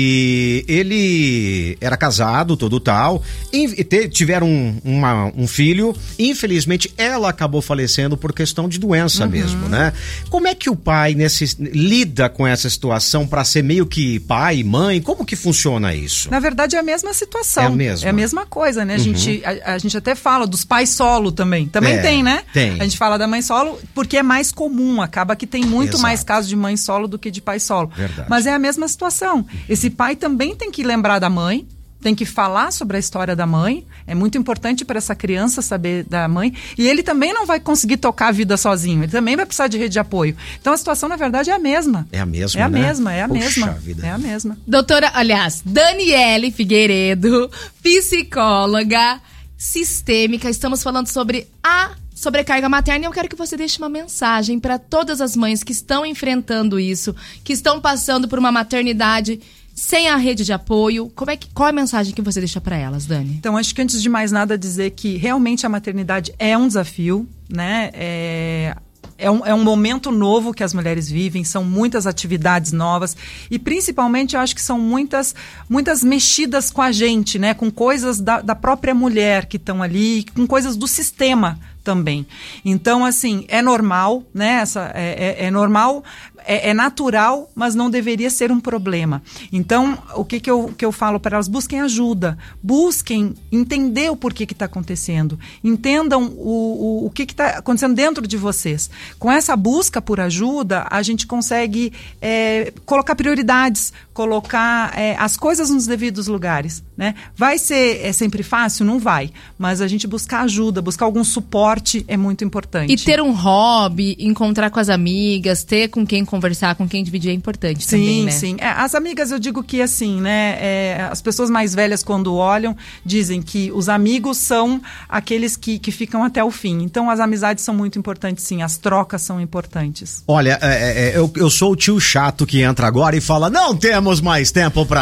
e ele era casado, todo tal, e te, tiveram um, uma, um filho. Infelizmente, ela acabou falecendo por questão de doença uhum. mesmo, né? Como é que o pai nesse, lida com essa situação para ser meio que pai, mãe? Como que funciona isso? Na verdade, é a mesma situação. É a mesma. É a mesma coisa, né? A, uhum. gente, a, a gente até fala dos pais solo também. Também é, tem, né? Tem. A gente fala da mãe solo porque é mais comum. Acaba que tem muito Exato. mais casos de mãe solo do que de pai solo. Verdade. Mas é a mesma situação. Esse pai também tem que lembrar da mãe, tem que falar sobre a história da mãe. É muito importante para essa criança saber da mãe. E ele também não vai conseguir tocar a vida sozinho. Ele também vai precisar de rede de apoio. Então a situação, na verdade, é a mesma. É a mesma, É a né? mesma, é a Puxa mesma. vida. É a mesma. Doutora, aliás, Daniele Figueiredo, psicóloga sistêmica. Estamos falando sobre a sobrecarga materna, e eu quero que você deixe uma mensagem para todas as mães que estão enfrentando isso, que estão passando por uma maternidade sem a rede de apoio. Como é que, qual é a mensagem que você deixa para elas, Dani? Então, acho que antes de mais nada dizer que realmente a maternidade é um desafio, né? É... É um, é um momento novo que as mulheres vivem, são muitas atividades novas e principalmente eu acho que são muitas, muitas mexidas com a gente, né? Com coisas da, da própria mulher que estão ali, com coisas do sistema também. Então, assim, é normal, né? Essa, é, é, é normal, é, é natural, mas não deveria ser um problema. Então, o que, que, eu, que eu falo para elas? Busquem ajuda, busquem entender o porquê que está acontecendo, entendam o, o, o que está acontecendo dentro de vocês. Com essa busca por ajuda, a gente consegue é, colocar prioridades, colocar é, as coisas nos devidos lugares, né? Vai ser é, sempre fácil? Não vai. Mas a gente buscar ajuda, buscar algum suporte é muito importante. E ter um hobby, encontrar com as amigas, ter com quem conversar, conversar, com quem dividir é importante sim, também, né? Sim, sim. É, as amigas, eu digo que assim, né? É, as pessoas mais velhas, quando olham, dizem que os amigos são aqueles que, que ficam até o fim. Então, as amizades são muito importantes, sim. As trocas são importantes. Olha, é, é, eu, eu sou o tio chato que entra agora e fala, não temos mais tempo pra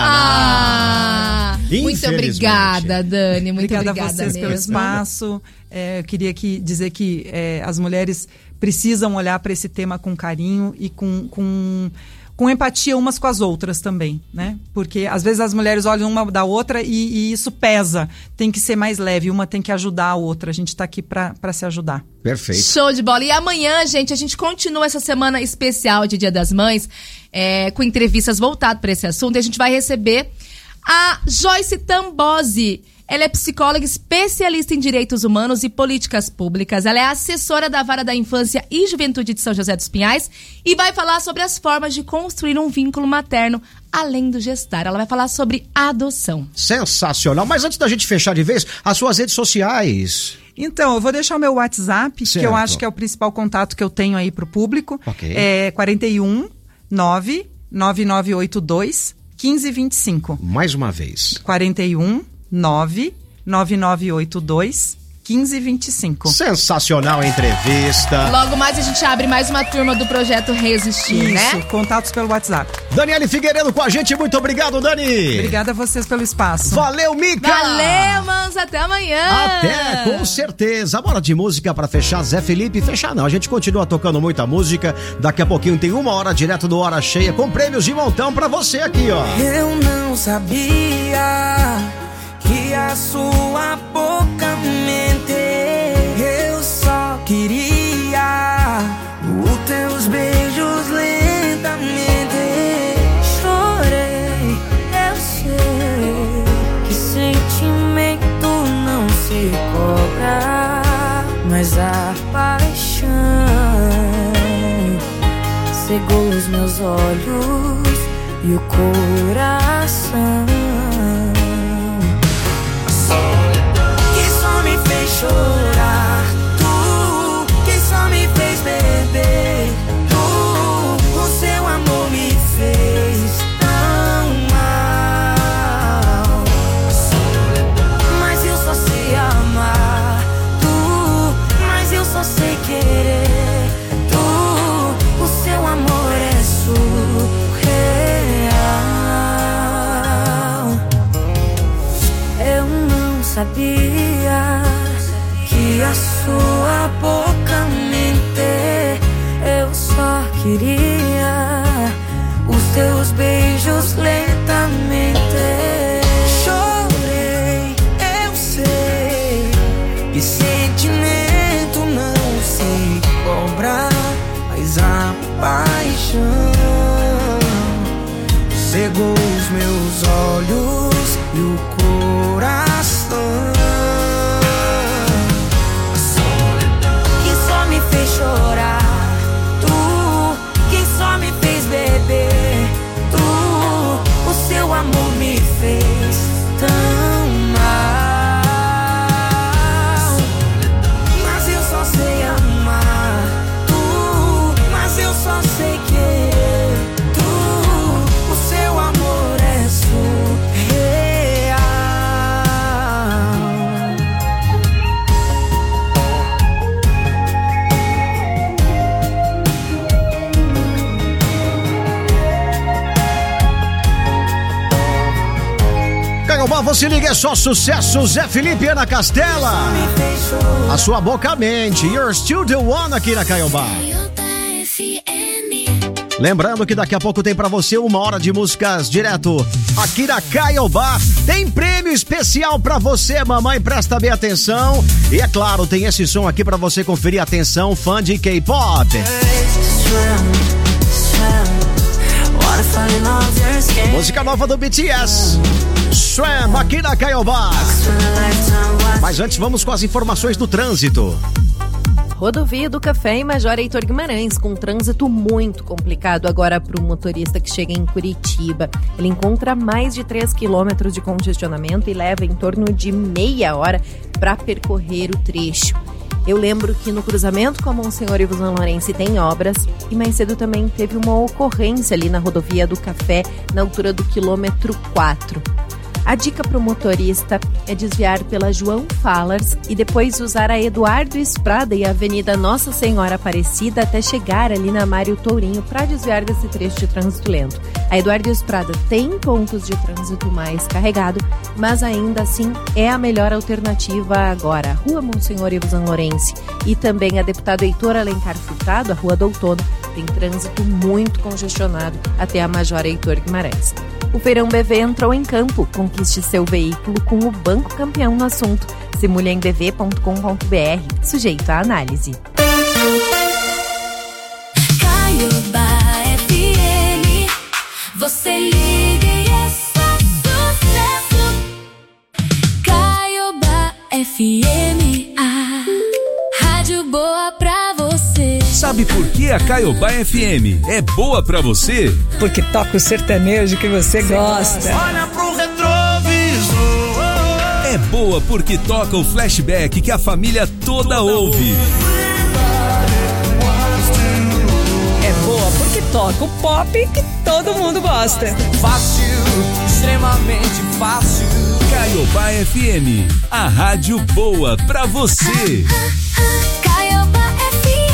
ah, nada. Muito obrigada, Dani. Muito obrigada, obrigada a vocês mesmo. pelo espaço. É, eu queria que, dizer que é, as mulheres precisam olhar para esse tema com carinho e com, com, com empatia umas com as outras também, né? Porque às vezes as mulheres olham uma da outra e, e isso pesa. Tem que ser mais leve, uma tem que ajudar a outra. A gente está aqui para se ajudar. Perfeito. Show de bola. E amanhã, gente, a gente continua essa semana especial de Dia das Mães, é, com entrevistas voltadas para esse assunto. E a gente vai receber a Joyce Tambosi. Ela é psicóloga especialista em direitos humanos e políticas públicas. Ela é assessora da Vara da Infância e Juventude de São José dos Pinhais e vai falar sobre as formas de construir um vínculo materno além do gestar. Ela vai falar sobre adoção. Sensacional. Mas antes da gente fechar de vez, as suas redes sociais. Então, eu vou deixar o meu WhatsApp, certo, que eu acho que é o principal contato que eu tenho aí pro público. Ok. É quarenta e um, nove nove nove oito dois, quinze vinte e cinco. Mais uma vez. quarenta e um, nove nove nove oito dois, quinze vinte e cinco. Sensacional a entrevista. Logo mais a gente abre mais uma turma do Projeto Resistir, Isso, né? contatos pelo WhatsApp. Daniele Figueiredo com a gente, muito obrigado, Dani. Obrigada a vocês pelo espaço. Valeu, Mica. Valeu, mans, até amanhã. Até, com certeza. Bora de música pra fechar, Zé Felipe. Fechar não, a gente continua tocando muita música. Daqui a pouquinho tem uma hora direto do Hora Cheia, com prêmios de montão pra você aqui, ó. Eu não sabia que a sua boca mente. Eu só queria os teus beijos lentamente. Chorei, eu sei que sentimento não se cobra, mas a paixão cegou os meus olhos e o coração. Chorar, tu que só me fez beber, tu, o seu amor me fez tão mal. Mas eu só sei amar, tu, mas eu só sei querer, tu, o seu amor é surreal. Eu não sabia que a sua boca mente. Eu só queria os teus beijos lentamente. Chorei, eu sei que sentimento não se cobra, mas a paixão cegou os meus olhos e o coração. Chorar, tu que só me fez beber, tu, o seu amor me fez tão mal. Mas eu só sei amar, tu, mas eu só sei querer, tu, o seu amor é surreal. Você liga, é só sucesso. Zé Felipe, Ana Castela. A sua boca mente. You're still the one aqui na Caiobá. Lembrando que daqui a pouco tem pra você uma hora de músicas direto aqui na Caiobá. Tem prêmio especial pra você, mamãe, presta bem atenção. E é claro, tem esse som aqui pra você conferir. Atenção, fã de K-pop. Música nova do B T S. Swam, aqui na Caiobá. Mas antes vamos com as informações do trânsito. Rodovia do Café em Major Heitor Guimarães, com trânsito muito complicado agora para o motorista que chega em Curitiba. Ele encontra mais de três quilômetros de congestionamento e leva em torno de meia hora para percorrer o trecho. Eu lembro que no cruzamento com a Monsenhor Ivo Zanlorense tem obras e mais cedo também teve uma ocorrência ali na rodovia do Café, na altura do quilômetro quatro. A dica para o motorista é desviar pela João Fallers e depois usar a Eduardo Esprada e a Avenida Nossa Senhora Aparecida até chegar ali na Mário Tourinho para desviar desse trecho de trânsito lento. A Eduardo Esprada tem pontos de trânsito mais carregado, mas ainda assim é a melhor alternativa agora. A Rua Monsenhor Ivo Zanlorense e também a deputado Heitor Alencar Furtado, a Rua do Outono, tem trânsito muito congestionado até a Major Heitor Guimarães. O Feirão B V entrou em campo. Conquiste seu veículo com o Banco Campeão no assunto. Simule em b v ponto com ponto b r. Sujeito à análise. Caiobá F M, você liga e é só sucesso. Caiobá F M, a rádio boa pra você. Sabe por que a Caiobá F M é boa pra você? Porque toca o sertanejo que você gosta. Olha pro retrovisor. É boa porque toca o flashback que a família toda ouve. É boa porque toca o pop que todo mundo gosta. Fácil, extremamente fácil. Caiobá F M, a rádio boa pra você. Caiobá F M.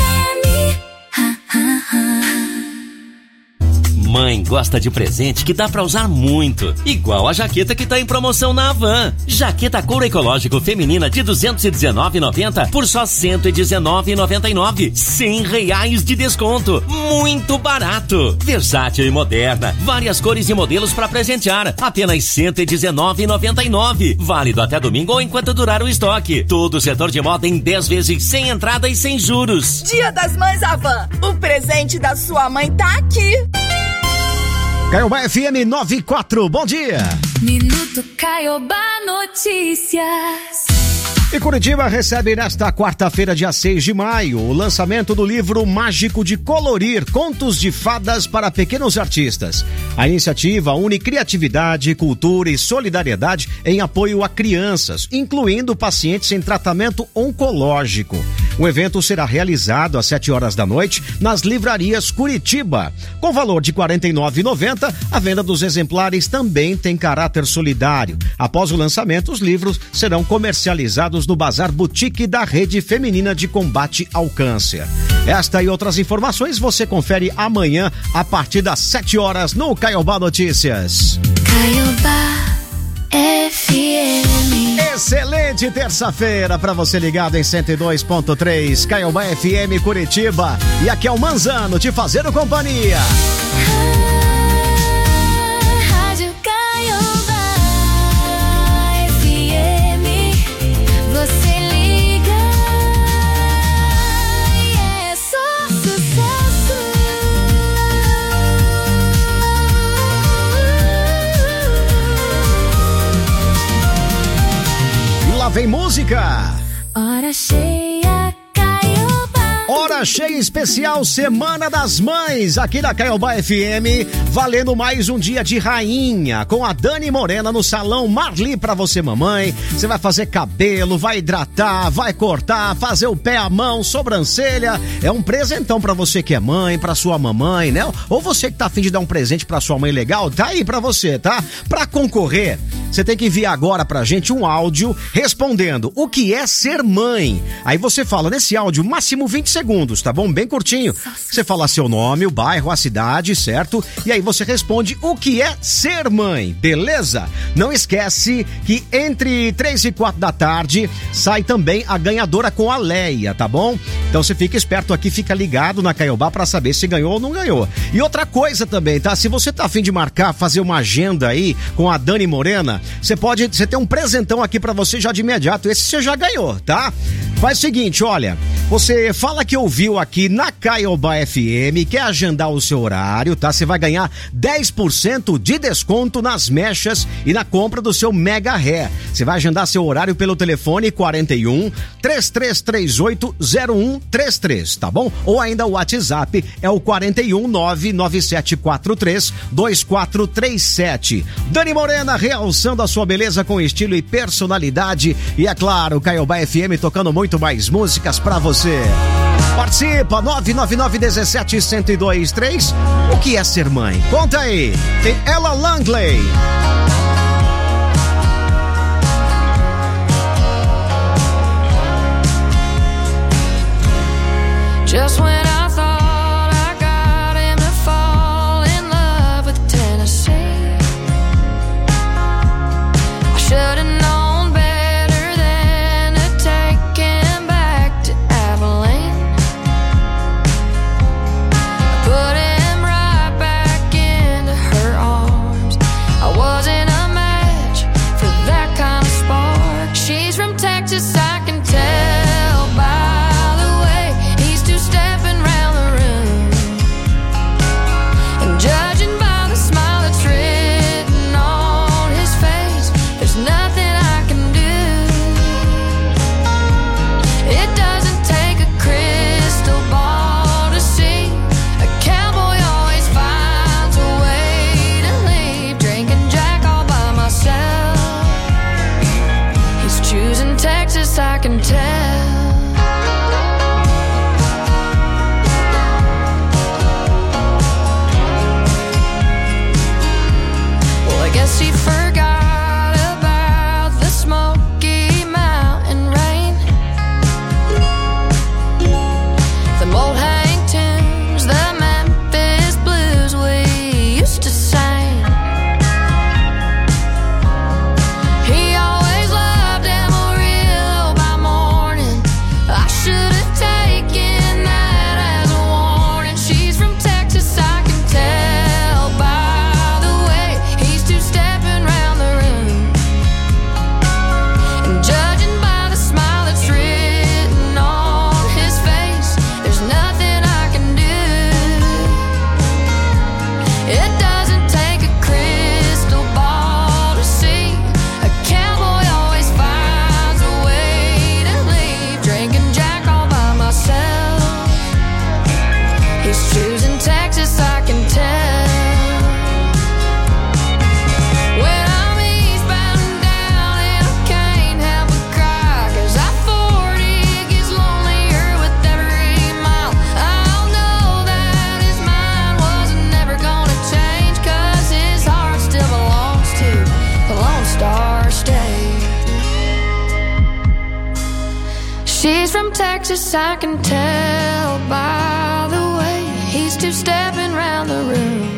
Mãe gosta de presente que dá pra usar muito, igual a jaqueta que tá em promoção na Havan. Jaqueta couro ecológico feminina de duzentos e dezenove reais e noventa centavos por só cento e dezenove reais e noventa e nove centavos. cem reais de desconto. Muito barato. Versátil e moderna. Várias cores e modelos pra presentear. Apenas cento e dezenove reais e noventa e nove centavos. Válido até domingo ou enquanto durar o estoque. Todo o setor de moda em dez vezes sem entrada e sem juros. Dia das Mães Havan. O presente da sua mãe tá aqui. Caiobá F M noventa e quatro, bom dia. Minuto Caiobá Notícias. E Curitiba recebe nesta quarta-feira, dia seis de maio, o lançamento do livro Mágico de Colorir, Contos de Fadas para Pequenos Artistas. A iniciativa une criatividade, cultura e solidariedade em apoio a crianças, incluindo pacientes em tratamento oncológico. O evento será realizado às sete horas da noite nas livrarias Curitiba. Com valor de quarenta e nove reais e noventa centavos, a venda dos exemplares também tem caráter solidário. Após o lançamento, os livros serão comercializados no Bazar Boutique da Rede Feminina de Combate ao Câncer. Esta e outras informações você confere amanhã a partir das sete horas no Caiobá Notícias. Caiobá F M. Excelente terça-feira para você ligado em cento e dois ponto três Caiobá F M Curitiba. E aqui é o Manzano te fazendo companhia. Rádio Caiobá F M. Você liga e é só sucesso. E lá vem música. Hora cheia, Caiobá. Hora cheia especial Semana das Mães aqui na Caiobá F M, valendo mais um dia de rainha com a Dani Morena no Salão Marli pra você, mamãe. Você vai fazer cabelo, vai hidratar, vai cortar, fazer o pé à mão, sobrancelha. É um presentão pra você que é mãe, pra sua mamãe, né? Ou você que tá a fim de dar um presente pra sua mãe legal, tá aí pra você, tá? Pra concorrer, você tem que enviar agora pra gente um áudio respondendo o que é ser mãe. Aí você fala nesse áudio máximo vinte segundos, tá bom? Bem curtinho. Você fala seu nome, o bairro, a cidade, certo? E aí você responde o que é ser mãe, beleza? Não esquece que entre três e quatro da tarde sai também a ganhadora com a Leia, tá bom? Então você fica esperto aqui, fica ligado na Caiobá pra saber se ganhou ou não ganhou. E outra coisa também, tá? Se você tá a fim de marcar, fazer uma agenda aí com a Dani Morena, você pode, você tem um presentão aqui pra você já de imediato, esse você já ganhou, tá? Faz o seguinte, olha, Você fala que ouviu aqui na Caiobá F M, quer agendar o seu horário, tá? Você vai ganhar dez por cento de desconto nas mechas e na compra do seu Mega Ré. Você vai agendar seu horário pelo telefone quarenta e um, três três três oito, zero um três três, tá bom? Ou ainda o WhatsApp é o quarenta e um, nove nove sete quatro três, dois quatro três sete. Dani Morena, realçando a sua beleza com estilo e personalidade. E é claro, Caiobá F M tocando muito mais músicas pra você. Participa, nove nove nove um sete, um zero dois três. O que é ser mãe? Conta aí. Tem Ella Langley. Just when I thought I got him to fall in love with Tennessee, I should have known better than to take him back to Abilene. I put him right back into her arms. I wasn't a match for that kind of spark. She's from Texas, I can tell by the way he's two-stepping round the room. And judging by the smile that's written on his face, there's nothing I can do. It doesn't take a crystal ball to see a cowboy always finds a way to leave. Drinking Jack all by myself. He's choosing Texas, I can tell. Well, I guess he forgot about the Smoky Mountain rain, the old hang tunes, the Memphis blues we used to sing. He always loved Amarillo by morning. I should have taken that as a warning. She's from Texas, I can tell by the way he's two-stepping round the room. And judging by the smile that's written on his face, there's nothing I can do. It doesn't take a crystal ball to see a cowboy always finds a way to leave. Drinking Jack all by myself. He's choosing Texas, I can tell. When I'm eastbound and down and I can't help but cry, 'cause I forty gets lonelier with every mile. I'll know that his mind wasn't never gonna change, 'cause his heart still belongs to the Lone Star State. She's from Texas, I can tell by the way he's two-stepping round the room.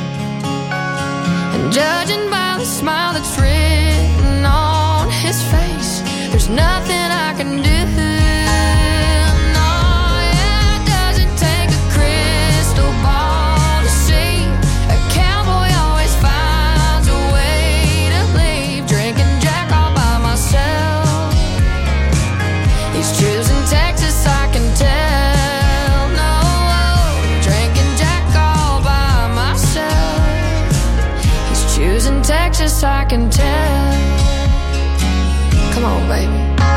And judging by the smile that's written on his face, there's nothing I can do. No, yeah, it doesn't take a crystal ball to see a cowboy always finds a way to leave. Drinking Jack all by myself. He's choosing Texas, I can tell. No, drinking Jack all by myself. He's choosing Texas, I can tell. Come on, baby.